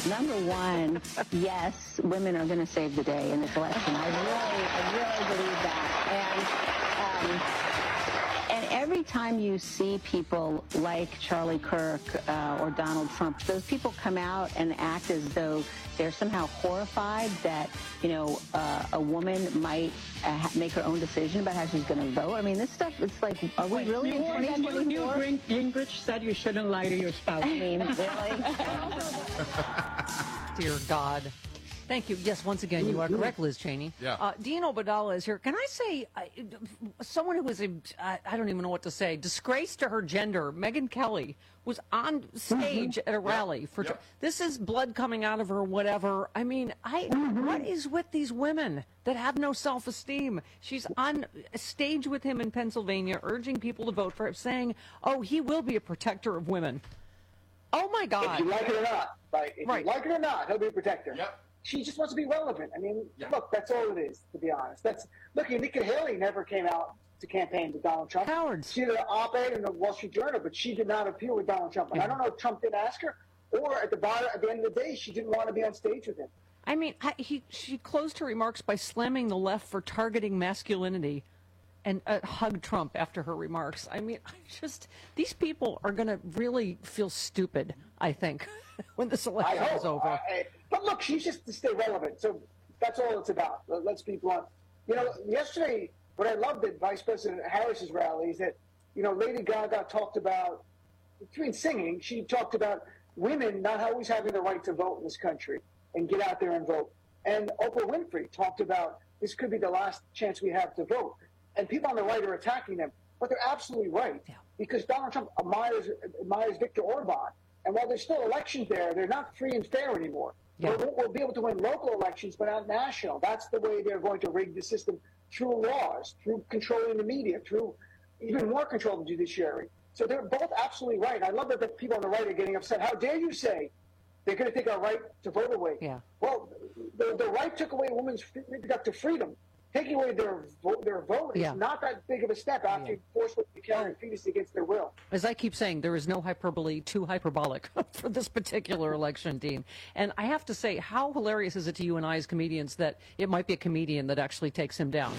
Number one, yes, women are going to save the day in this election. I really believe that. And every time you see people like Charlie Kirk or Donald Trump, those people come out and act as though they're somehow horrified that, a woman might make her own decision about how she's going to vote. I mean, this stuff, it's like, are we really in 2024? Gingrich said you shouldn't lie to your spouse. I mean, really? Dear God. Thank you. Yes, once again, you are correct, Liz Cheney. Yeah. Dean Obeidallah is here. Can I say, someone who was, I don't even know what to say, disgrace to her gender, Megyn Kelly, was on stage at a rally. This is blood coming out of her, whatever. I mean, what is with these women that have no self-esteem? She's on stage with him in Pennsylvania, urging people to vote for him, saying, oh, he will be a protector of women. Oh, my God. If you like it or not, right? If you like it or not, he'll be a protector. Yep. She just wants to be relevant. I mean, look, that's all it is, to be honest. Look, Nikki Haley never came out to campaign with Donald Trump. Cowards. She did an op-ed in the Wall Street Journal, but she did not appeal with Donald Trump. And I don't know if Trump didn't ask her, or at the end of the day, she didn't want to be on stage with him. I mean, she closed her remarks by slamming the left for targeting masculinity and hugged Trump after her remarks. I mean, these people are going to really feel stupid, I think, when this election is over. But look, she's just to stay relevant. So that's all it's about. Let's be blunt. Yesterday, what I loved at Vice President Harris's rally is that, Lady Gaga talked about, between singing, she talked about women not always having the right to vote in this country and get out there and vote. And Oprah Winfrey talked about this could be the last chance we have to vote. And people on the right are attacking them. But they're absolutely right. Yeah. Because Donald Trump admires Viktor Orban. And while there's still elections there, they're not free and fair anymore. Yeah. We'll be able to win local elections, but not national. That's the way they're going to rig the system, through laws, through controlling the media, through even more control of the judiciary. So they're both absolutely right. I love that the people on the right are getting upset. How dare you say they're going to take our right to vote away? Yeah. Well, the right took away women's reproductive freedom. Taking away their vote is not that big of a step after you force them to carry a fetus against their will. As I keep saying, there is no hyperbole too hyperbolic for this particular election, Dean. And I have to say, how hilarious is it to you and I as comedians that it might be a comedian that actually takes him down?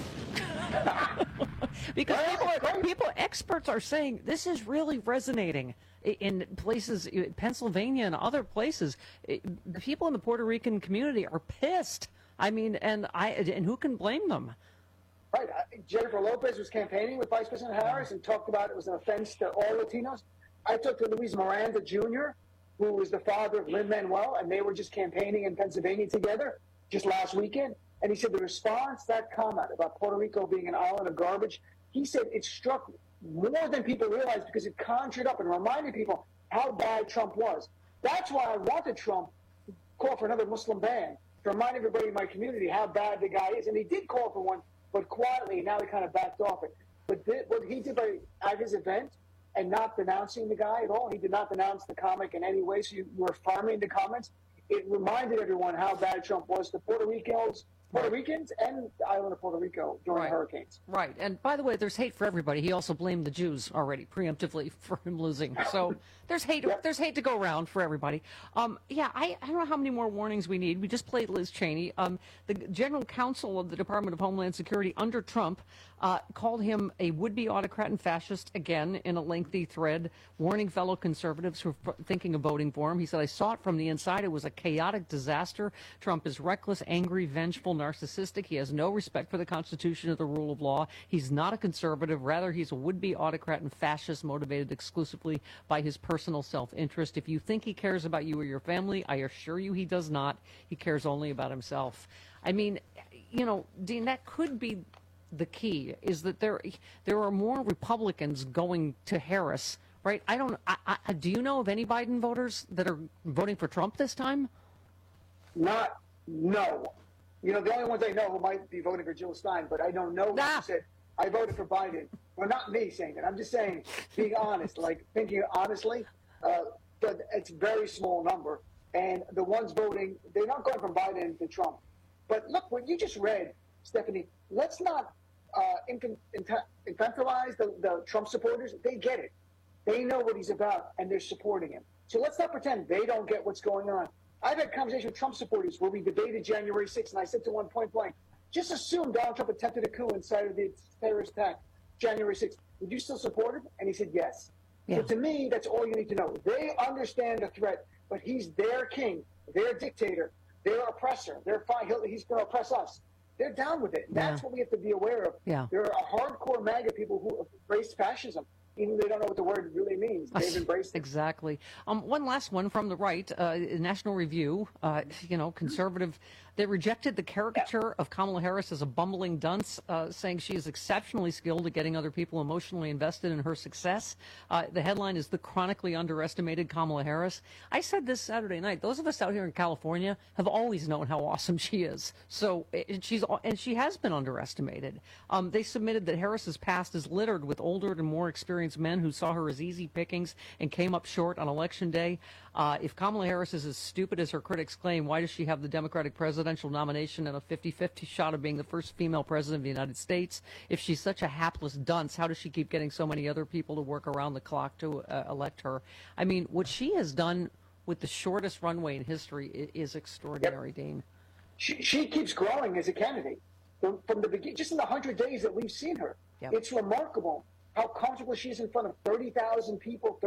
Because experts are saying this is really resonating in places, Pennsylvania and other places. People in the Puerto Rican community are pissed. I mean, and who can blame them? Right. Jennifer Lopez was campaigning with Vice President Harris and talked about it was an offense to all Latinos. I talked to Luis Miranda Jr., who was the father of Lin-Manuel, and they were just campaigning in Pennsylvania together just last weekend. And he said the response, that comment about Puerto Rico being an island of garbage, he said it struck more than people realized because it conjured up and reminded people how bad Trump was. That's why I wanted Trump to call for another Muslim ban, to remind everybody in my community how bad the guy is. And he did call for one, but quietly, now he kind of backed off it. But what he did at his event and not denouncing the guy at all, he did not denounce the comic in any way, so you were farming the comments. It reminded everyone how bad Trump was to Puerto Ricans and the island of Puerto Rico during hurricanes. Right. And by the way, there's hate for everybody. He also blamed the Jews already preemptively for him losing. So there's hate. There's hate to go around for everybody. I don't know how many more warnings we need. We just played Liz Cheney. The general counsel of the Department of Homeland Security under Trump called him a would-be autocrat and fascist again in a lengthy thread, warning fellow conservatives who are thinking of voting for him. He said, I saw it from the inside. It was a chaotic disaster. Trump is reckless, angry, vengeful, narcissistic. He has no respect for the Constitution or the rule of law. He's not a conservative. Rather, he's a would-be autocrat and fascist motivated exclusively by his personal self-interest. If you think he cares about you or your family, I assure you he does not. He cares only about himself. I mean, Dean, that could be the key, is that there are more Republicans going to Harris, right? Do you know of any Biden voters that are voting for Trump this time? No. The only ones I know who might be voting for Jill Stein, but I don't know who said, I voted for Biden. Well, not me saying that. I'm just saying, being honest, like thinking honestly, but it's a very small number. And the ones voting, they're not going from Biden to Trump. But look, what you just read, Stephanie, let's not infantilize the Trump supporters. They get it. They know what he's about, and they're supporting him. So let's not pretend they don't get what's going on. I've had conversations with Trump supporters where we debated January 6th, and I said to one point blank, just assume Donald Trump attempted a coup inside of the terrorist attack, January 6th. Would you still support him? And he said yes. Yeah. So to me, that's all you need to know. They understand the threat, but he's their king, their dictator, their oppressor. They're fine. He's going to oppress us. They're down with it. That's what we have to be aware of. Yeah. There are hardcore MAGA people who embrace fascism. Even they don't know what the word really means. They've embraced it. Exactly. One last one from the right, National Review, conservative. They rejected the caricature of Kamala Harris as a bumbling dunce, saying she is exceptionally skilled at getting other people emotionally invested in her success. The headline is "The Chronically Underestimated Kamala Harris." I said this Saturday night. Those of us out here in California have always known how awesome she is. So she has been underestimated. They submitted that Harris's past is littered with older and more experienced men who saw her as easy pickings and came up short on Election Day. If Kamala Harris is as stupid as her critics claim, why does she have the Democratic presidential nomination and a 50-50 shot of being the first female president of the United States? If she's such a hapless dunce, how does she keep getting so many other people to work around the clock to elect her? I mean, what she has done with the shortest runway in history is extraordinary, Dean. She keeps growing as a candidate. From the beginning, just in the 100 days that we've seen her, it's remarkable how comfortable she is in front of 30,000 people,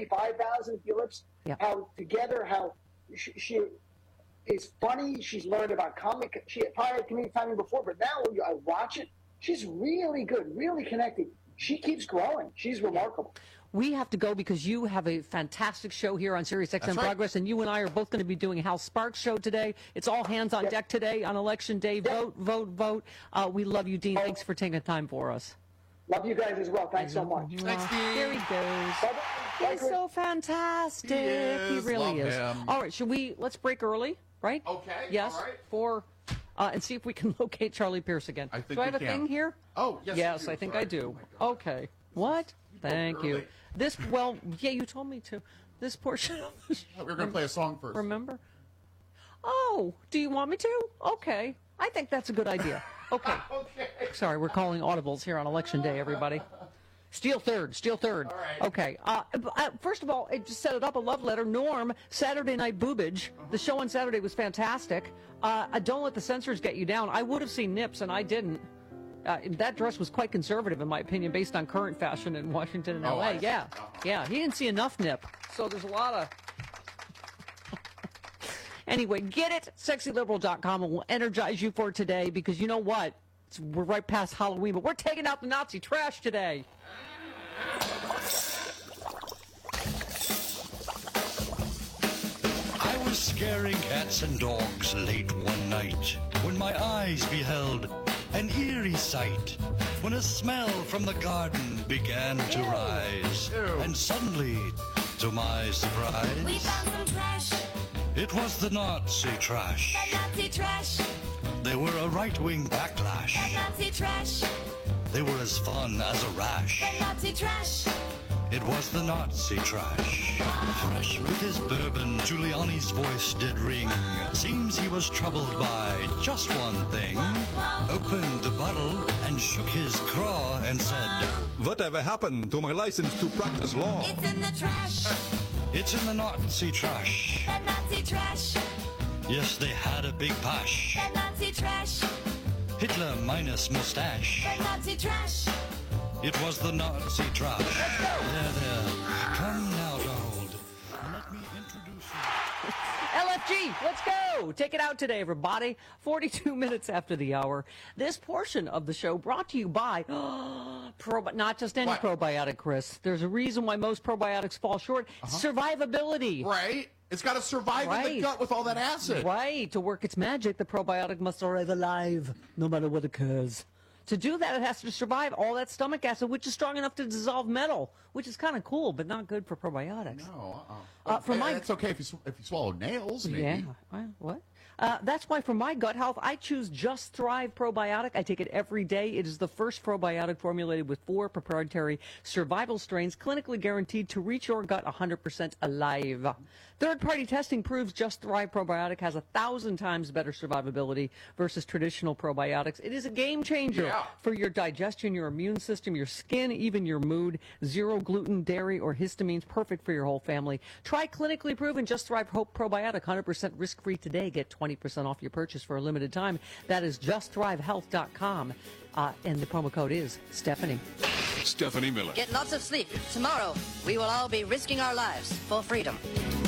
75,000 Phillips, how together, how she is funny. She's learned about comic. She probably had comedic timing before, but now when I watch it, she's really good, really connected. She keeps growing. She's remarkable. We have to go because you have a fantastic show here on Sirius XM Progress, and you and I are both going to be doing Hal Sparks' show today. It's all hands on deck today on Election Day. Vote, vote, vote. We love you, Dean. Thanks for taking time for us. Love you guys as well. Thanks so much. Thanks, Dean. There he goes. He's so fantastic. He really is. All right, let's break early, right? Okay. Yes. All right. And see if we can locate Charlie Pierce again. I think do I have we a thing here? Oh, yes. Yes, I think I do. Okay. What? Thank you. You told me to. This portion of the show. We're going to play a song first. Remember? Oh, do you want me to? Okay. I think that's a good idea. Okay. Sorry, we're calling audibles here on Election Day, everybody. Steal third. All right. Okay. First of all, I just set it up a love letter. Norm, Saturday Night Boobage. The show on Saturday was fantastic. Don't let the censors get you down. I would have seen nips, and I didn't. That dress was quite conservative, in my opinion, based on current fashion in Washington and L.A. Yeah. He didn't see enough nip. So there's a lot of... Anyway, get it, sexyliberal.com, and we'll energize you for today because you know what? We're right past Halloween, but we're taking out the Nazi trash today. I was scaring cats and dogs late one night when my eyes beheld an eerie sight. When a smell from the garden began to rise, and suddenly, to my surprise, We found some trash. it was the Nazi trash. That Nazi trash. They were a right-wing That backlash. Nazi trash. They were as fun as a rash. That Nazi trash. It was the Nazi trash. Fresh with his bourbon, Giuliani's voice did ring. Seems he was troubled by just one thing. Opened the bottle and shook his craw and said, Whatever happened to my license to practice law? It's in the trash. It's in the Nazi trash. That Nazi trash. Yes, they had a big pash. That Nazi trash. Hitler minus mustache. That Nazi trash. It was the Nazi trash. There. Come now, Donald. Let me introduce you. LFG, let's go. Take it out today, everybody. 42 minutes after the hour. This portion of the show brought to you by not just any probiotic, Chris. There's a reason why most probiotics fall short. Survivability. Right. It's got to survive in the gut with all that acid. Right. To work its magic, the probiotic must arrive alive, no matter what occurs. To do that, it has to survive all that stomach acid, which is strong enough to dissolve metal, which is kind of cool, but not good for probiotics. No, it's okay if you swallow nails, maybe. Yeah. What? That's why for my gut health, I choose Just Thrive Probiotic. I take it every day. It is the first probiotic formulated with 4 proprietary survival strains, clinically guaranteed to reach your gut 100% alive. Third-party testing proves Just Thrive Probiotic has 1,000 times better survivability versus traditional probiotics. It is a game changer for your digestion, your immune system, your skin, even your mood. Zero gluten, dairy, or histamines. Perfect for your whole family. Try clinically proven Just Thrive Probiotic, 100% risk-free today. Get 20% off your purchase for a limited time. That is justthrivehealth.com. And the promo code is Stephanie. Stephanie Miller. Get lots of sleep. Tomorrow, we will all be risking our lives for freedom.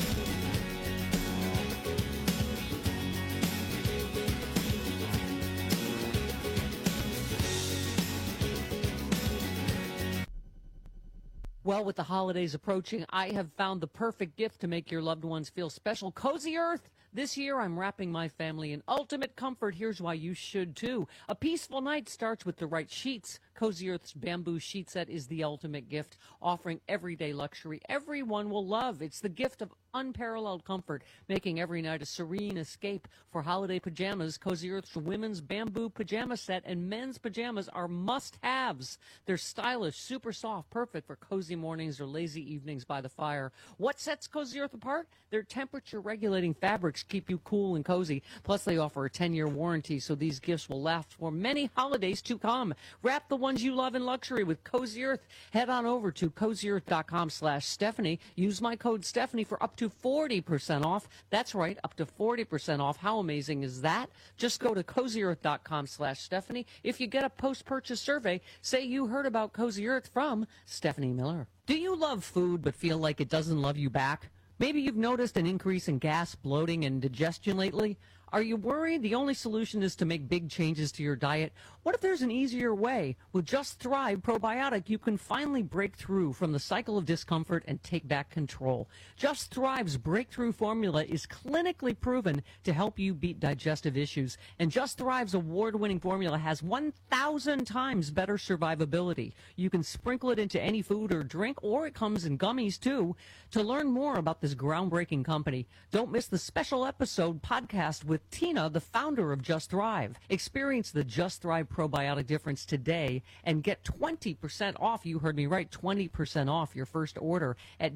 Well, with the holidays approaching, I have found the perfect gift to make your loved ones feel special. Cozy Earth. This year, I'm wrapping my family in ultimate comfort. Here's why you should, too. A peaceful night starts with the right sheets. Cozy Earth's bamboo sheet set is the ultimate gift, offering everyday luxury everyone will love. It's the gift of unparalleled comfort, making every night a serene escape. For holiday pajamas, Cozy Earth's women's bamboo pajama set and men's pajamas are must-haves. They're stylish, super soft, perfect for cozy mornings or lazy evenings by the fire. What sets Cozy Earth apart? Their temperature-regulating fabrics keep you cool and cozy. Plus, they offer a 10-year warranty, so these gifts will last for many holidays to come. Wrap the ones you love in luxury with Cozy Earth. Head on over to CozyEarth.com/Stephanie. Use my code Stephanie for up to 40% off. That's right, up to 40% off. How amazing is that? Just go to CozyEarth.com/Stephanie. If you get a post-purchase survey, say you heard about Cozy Earth from Stephanie Miller. Do you love food but feel like it doesn't love you back? Maybe you've noticed an increase in gas, bloating, and indigestion lately. Are you worried the only solution is to make big changes to your diet? What if there's an easier way? With Just Thrive Probiotic, you can finally break through from the cycle of discomfort and take back control. Just Thrive's breakthrough formula is clinically proven to help you beat digestive issues. And Just Thrive's award-winning formula has 1,000 times better survivability. You can sprinkle it into any food or drink, or it comes in gummies too. To learn more about this groundbreaking company, don't miss the special episode podcast with Tina, the founder of Just Thrive. Experience the Just Thrive probiotic difference today and get 20% off. You heard me right, 20% off your first order at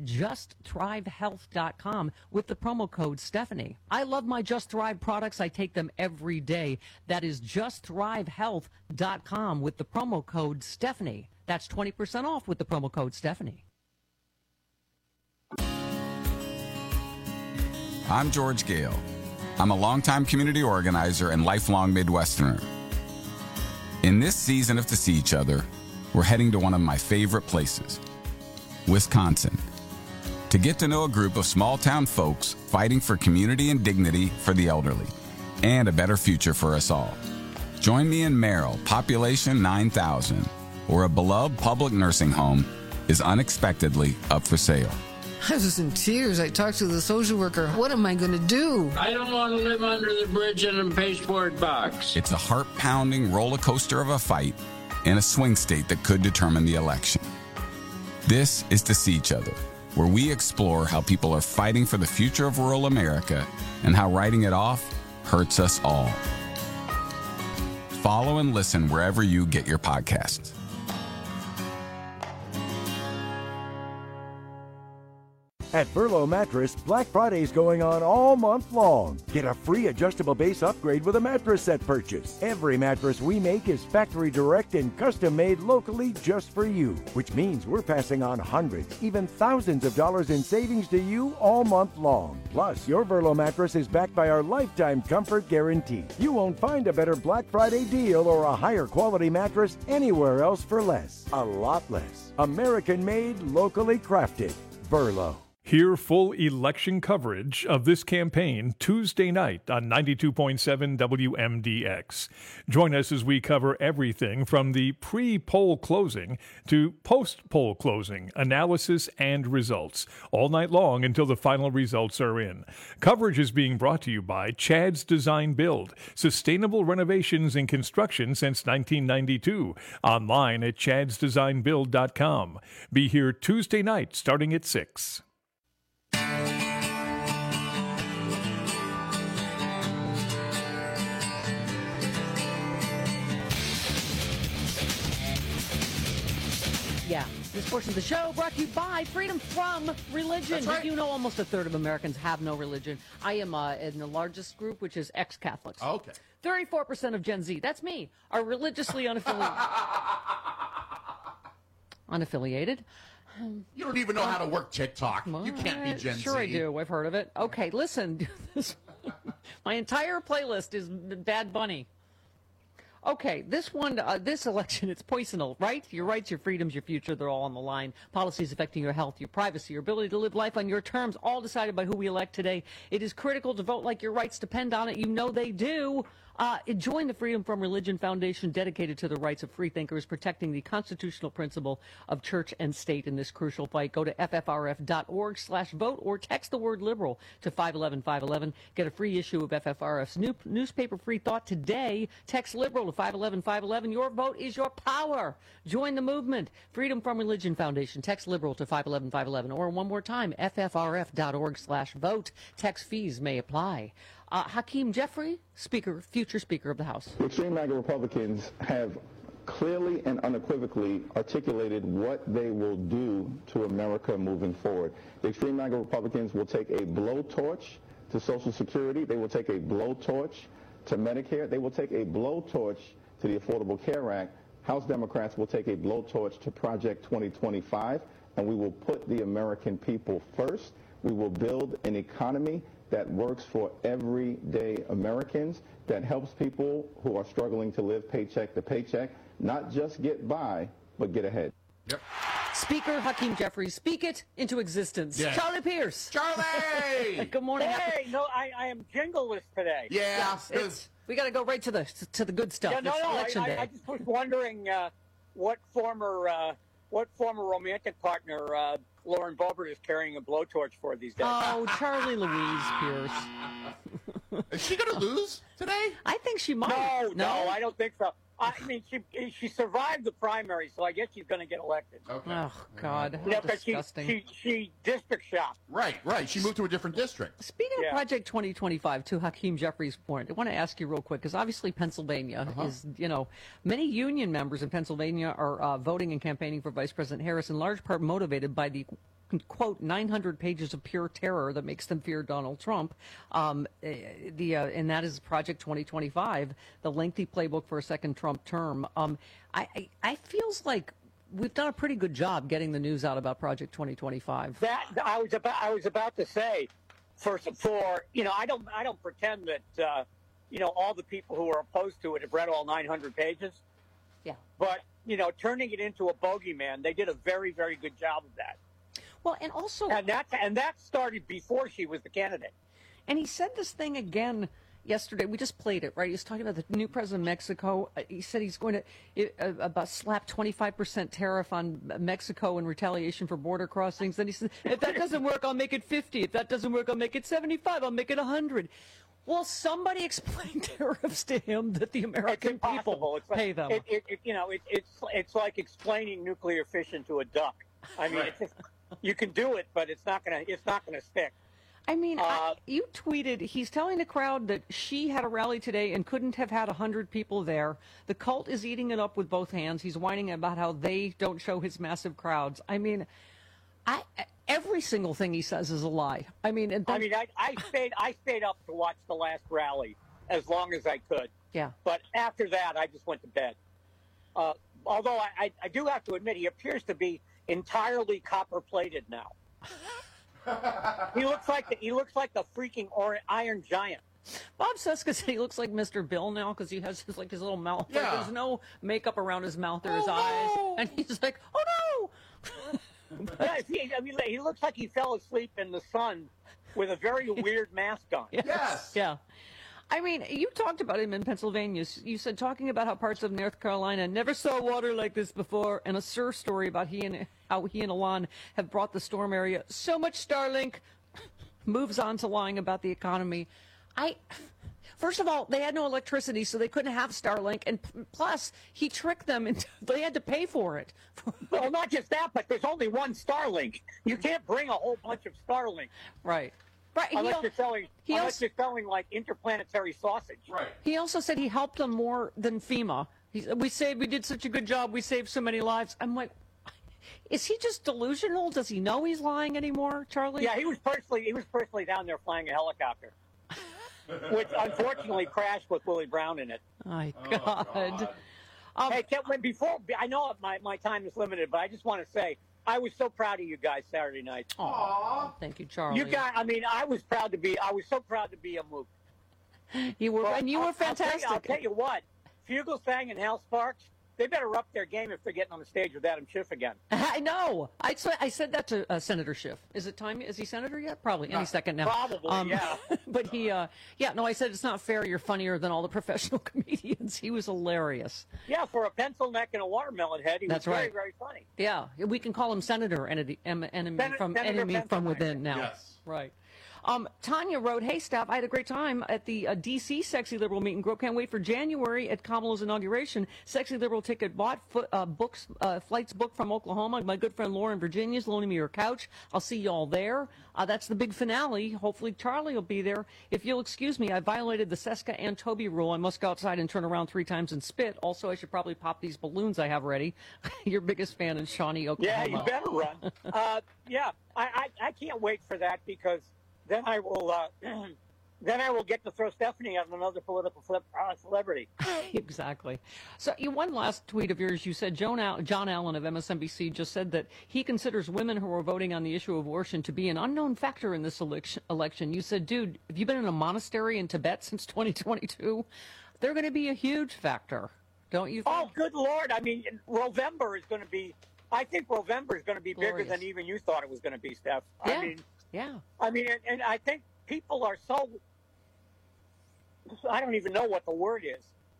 justthrivehealth.com with the promo code Stephanie. I love my Just Thrive products. I take them every day. That is justthrivehealth.com with the promo code Stephanie. That's 20% off with the promo code Stephanie. I'm George Gale. I'm a longtime community organizer and lifelong Midwesterner. In this season of To See Each Other, we're heading to one of my favorite places, Wisconsin, to get to know a group of small-town folks fighting for community and dignity for the elderly and a better future for us all. Join me in Merrill, population 9,000, where a beloved public nursing home is unexpectedly up for sale. I was in tears. I talked to the social worker. What am I going to do? I don't want to live under the bridge in a pasteboard box. It's a heart-pounding roller coaster of a fight in a swing state that could determine the election. This is To See Each Other, where we explore how people are fighting for the future of rural America and how writing it off hurts us all. Follow and listen wherever you get your podcasts. At Burlow Mattress, Black Friday is going on all month long. Get a free adjustable base upgrade with a mattress set purchase. Every mattress we make is factory direct and custom made locally just for you, which means we're passing on hundreds, even thousands of dollars in savings to you all month long. Plus, your Burlow mattress is backed by our lifetime comfort guarantee. You won't find a better Black Friday deal or a higher quality mattress anywhere else for less. A lot less. American made, locally crafted. Burlow. Hear full election coverage of this campaign Tuesday night on 92.7 WMDX. Join us as we cover everything from the pre-poll closing to post-poll closing, analysis and results, all night long until the final results are in. Coverage is being brought to you by Chad's Design Build, sustainable renovations and construction since 1992. Online at chadsdesignbuild.com. Be here Tuesday night starting at 6. portion of the show brought to you by Freedom from Religion. That's right. Did you know almost a third of Americans have no religion? I am in the largest group, which is ex-Catholics. Okay. 34% of Gen Z, that's me, are religiously unaffiliated. You don't even know how to work TikTok. You can't be Gen Z. Sure I do. I've heard of it. Okay, listen. My entire playlist is Bad Bunny. Okay, this one, this election, it's poisonal, right? Your rights, your freedoms, your future, they're all on the line. Policies affecting your health, your privacy, your ability to live life on your terms, all decided by who we elect today. It is critical to vote like your rights depend on it. You know they do. Join the Freedom from Religion Foundation, dedicated to the rights of free thinkers, protecting the constitutional principle of church and state in this crucial fight. Go to ffrf.org/vote or text the word liberal to 511-511. Get a free issue of FFRF's newspaper Free Thought today. Text liberal to 511-511. Your vote is your power. Join the movement. Freedom from Religion Foundation. Text liberal to 511-511. Or one more time, ffrf.org/vote. Text fees may apply. Hakeem Jeffrey, future Speaker of the House. The extreme MAGA Republicans have clearly and unequivocally articulated what they will do to America moving forward. The extreme MAGA Republicans will take a blowtorch to Social Security. They will take a blowtorch to Medicare. They will take a blowtorch to the Affordable Care Act. House Democrats will take a blowtorch to Project 2025, and we will put the American people first. We will build an economy that works for everyday Americans, that helps people who are struggling to live paycheck to paycheck, not just get by, but get ahead. Yep. Speaker Hakeem Jeffries, speak it into existence. Yeah. Charlie Pierce. Charlie! Good morning. Hey, no, I am jingleless today. Yeah. We got to go right to the good stuff. Yeah, no, Election day. I just was wondering what former romantic partner Lauren Boebert is carrying a blowtorch for these days. Oh, Charlie Louise Pierce. Is she going to lose today? I think she might. No, I don't think so. I mean, she survived the primary, so I guess she's going to get elected. Okay. Oh, God. Yeah, Disgusting. she district shopped. Right. She moved to a different district. Speaking of Project 2025, to Hakeem Jeffries' point, I want to ask you real quick, because obviously Pennsylvania is, many union members in Pennsylvania are voting and campaigning for Vice President Harris, in large part motivated by the quote 900 pages of pure terror that makes them fear Donald Trump, and that is Project 2025, the lengthy playbook for a second Trump term. I feels like we've done a pretty good job getting the news out about Project 2025. That I was about to say, for I don't pretend that all the people who are opposed to it have read all 900 pages. Yeah. But turning it into a bogeyman, they did a very, very good job of that. Well, and also, and that started before she was the candidate. And he said this thing again yesterday. We just played it, right? He was talking about the new president of Mexico. He said he's going to about slap 25% tariff on Mexico in retaliation for border crossings. Then he said, if that doesn't work, I'll make it 50. If that doesn't work, I'll make it 75. I'll make it 100. Well, somebody explain tariffs to him that the American people pay them. It's like explaining nuclear fission to a duck. I mean, it's just, you can do it, but it's not gonna stick. I mean, you tweeted, he's telling the crowd that she had a rally today and couldn't have had 100 people there. The cult is eating it up with both hands. He's whining about how they don't show his massive crowds. I mean, every single thing he says is a lie. I mean, I stayed up to watch the last rally as long as I could. Yeah. But after that, I just went to bed. Although I do have to admit, he appears to be entirely copper-plated now. He looks like the freaking Iron Giant. Bob Cesca said he looks like Mr. Bill now because he has his little mouth. Yeah. Like, there's no makeup around his mouth or his eyes, and he's like, oh no. He looks like he fell asleep in the sun with a very weird mask on. Yes. Yeah. I mean, you talked about him in Pennsylvania. You said talking about how parts of North Carolina never saw water like this before, and a Sir story about how he and Elon have brought the storm area so much Starlink. Moves on to lying about the economy. First of all, they had no electricity, so they couldn't have Starlink, and plus, he tricked them into they had to pay for it. Well, not just that, but there's only one Starlink. You can't bring a whole bunch of Starlink. Right. Right. Unless you're selling like interplanetary sausage. Right. He also said he helped them more than FEMA. We did such a good job. We saved so many lives. I'm like, Is he just delusional? Does he know he's lying anymore, Charlie? Yeah, he was personally down there flying a helicopter, which unfortunately crashed with Willie Brown in it. My God. Hey, before I know my time is limited, but I just want to say I was so proud of you guys Saturday night. Aww. Thank you, Charlie. You guys, I was so proud to be a Mook. You were, and you were fantastic. I'll tell you what, Fugelsang and Hal Sparks, they better up their game if they're getting on the stage with Adam Schiff again. I know. I said that to Senator Schiff. Is it time? Is he senator yet? Probably any second now. Probably, yeah. But I said it's not fair. You're funnier than all the professional comedians. He was hilarious. Yeah, for a pencil neck and a watermelon head, he was very, very funny. Yeah, we can call him Senator enemy from within now. Yes. Right. Tanya wrote, "Hey, staff, I had a great time at the D.C. Sexy Liberal meet and grow. Can't wait for January at Kamala's inauguration. Sexy Liberal ticket bought, flights booked from Oklahoma. My good friend Lauren Virginia's loaning me her couch. I'll see you all there. That's the big finale. Hopefully Charlie will be there. If you'll excuse me, I violated the Seska and Toby rule. I must go outside and turn around 3 times and spit. Also, I should probably pop these balloons I have ready. Your biggest fan in Shawnee, Oklahoma." Yeah, you better run. I can't wait for that because then I will get to throw Stephanie as another political celebrity. Exactly. So one last tweet of yours, you said John Allen of MSNBC just said that he considers women who are voting on the issue of abortion to be an unknown factor in this election. You said, dude, have you been in a monastery in Tibet since 2022? They're going to be a huge factor, don't you think? Oh, good Lord. I mean, Rovember is going to be, I think Rovember is going to be bigger than even you thought it was going to be, Steph. Yeah. I mean, and I think people are so, I don't even know what the word is.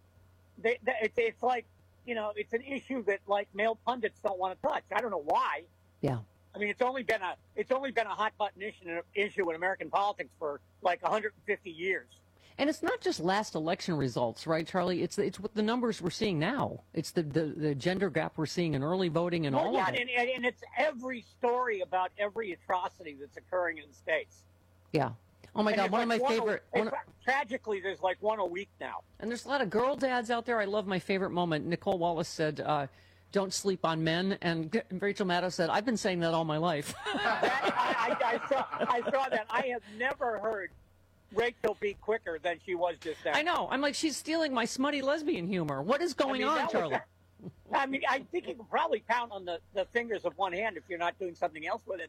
It's like, it's an issue that like male pundits don't want to touch. I don't know why. Yeah. I mean, it's only been a hot button issue in American politics for like 150 years. And it's not just last election results, right, Charlie? It's what the numbers we're seeing now. It's the gender gap we're seeing in early voting and all of it. And it's every story about every atrocity that's occurring in the States. Yeah. Oh, my God, one of my favorite... Tragically, there's like one a week now. And there's a lot of girl dads out there. I love my favorite moment. Nicole Wallace said, don't sleep on men. And Rachel Maddow said, I've been saying that all my life. I saw that. I have never heard Rachel be quicker than she was just then. I know. I'm like, she's stealing my smutty lesbian humor. What is going on, Charlie? I think you can probably count on the fingers of one hand if you're not doing something else with it.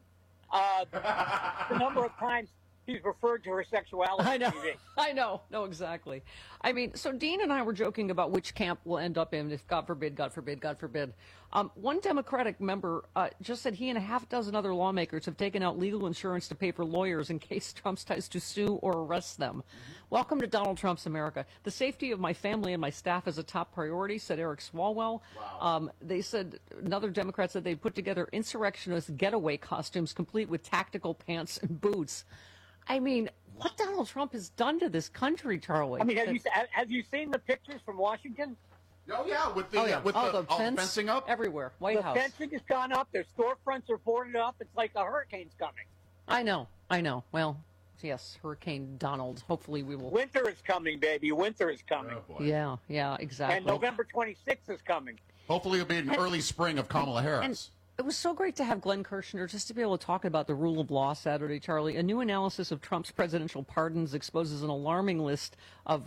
The number of times he's referred to her sexuality on TV. I know. No, exactly. I mean, so Dean and I were joking about which camp we'll end up in if, God forbid, God forbid, God forbid. One Democratic member just said he and a half dozen other lawmakers have taken out legal insurance to pay for lawyers in case Trump tries to sue or arrest them. Welcome to Donald Trump's America. The safety of my family and my staff is a top priority, said Eric Swalwell. Wow. They said, another Democrat said they put together insurrectionist getaway costumes complete with tactical pants and boots. I mean, what Donald Trump has done to this country, Charlie. I mean, have you seen the pictures from Washington? Oh, yeah, with the fencing up? Everywhere. White House. The fencing has gone up. Their storefronts are boarded up. It's like a hurricane's coming. I know. Well, yes, Hurricane Donald. Hopefully we will. Winter is coming, baby. Winter is coming. Oh, boy. Yeah, exactly. And November 26th is coming. Hopefully it'll be an early spring of Kamala Harris. And it was so great to have Glenn Kirshner just to be able to talk about the rule of law Saturday, Charlie. A new analysis of Trump's presidential pardons exposes an alarming list of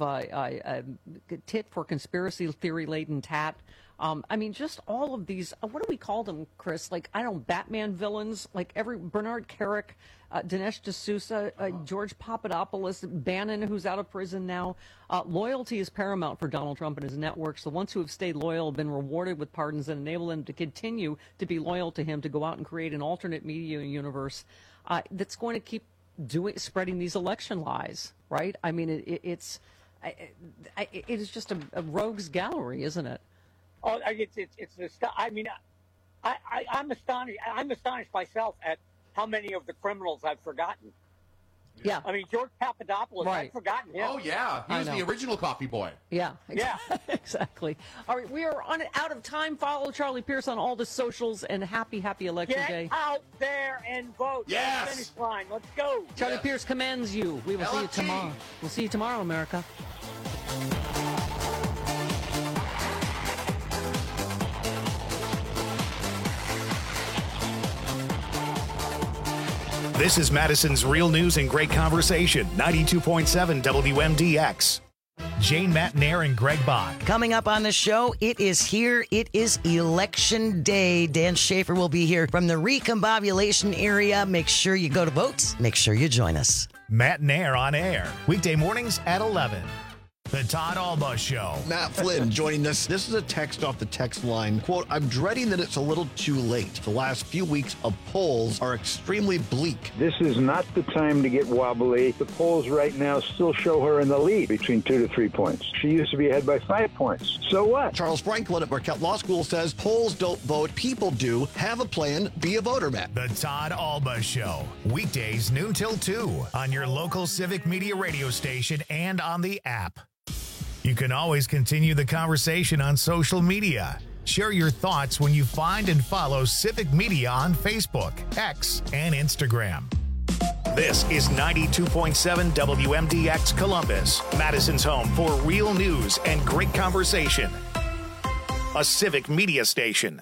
tit for conspiracy theory-laden tat. I mean, just all of these, what do we call them, Chris? Like, I don't know, Batman villains, like Bernard Kerik, Dinesh D'Souza, George Papadopoulos, Bannon, who's out of prison now. Loyalty is paramount for Donald Trump and his networks. The ones who have stayed loyal have been rewarded with pardons that enable them to continue to be loyal to him, to go out and create an alternate media universe that's going to keep spreading these election lies, right? I mean, it is just a rogues gallery, isn't it? Oh, I mean, I'm astonished. I'm astonished myself at how many of the criminals I've forgotten. Yeah. I mean, George Papadopoulos, right. I've forgotten him. Oh, yeah. He was the original coffee boy. Yeah. Yeah. Exactly. All right. We are out of time. Follow Charlie Pierce on all the socials, and happy Election Day. Get out there and vote. Yes. Finish line. Let's go. Charlie Pierce commends you. We will see you tomorrow. We'll see you tomorrow, America. This is Madison's Real News and Great Conversation, 92.7 WMDX. Jane Matenaer and Greg Bach. Coming up on the show, it is here. It is Election Day. Dan Schaefer will be here from the recombobulation area. Make sure you go to vote. Make sure you join us. Matenaer on air, weekday mornings at 11. The Todd Alba Show. Matt Flynn joining us. This is a text off the text line. Quote, I'm dreading that it's a little too late. The last few weeks of polls are extremely bleak. This is not the time to get wobbly. The polls right now still show her in the lead between 2 to 3 points. She used to be ahead by 5 points. So what? Charles Franklin at Marquette Law School says polls don't vote, people do. Have a plan, be a voter, Matt. The Todd Alba Show. Weekdays noon till 2 on your local Civic Media radio station and on the app. You can always continue the conversation on social media. Share your thoughts when you find and follow Civic Media on Facebook, X, and Instagram. This is 92.7 WMDX Columbus, Madison's home for real news and great conversation. A Civic Media station.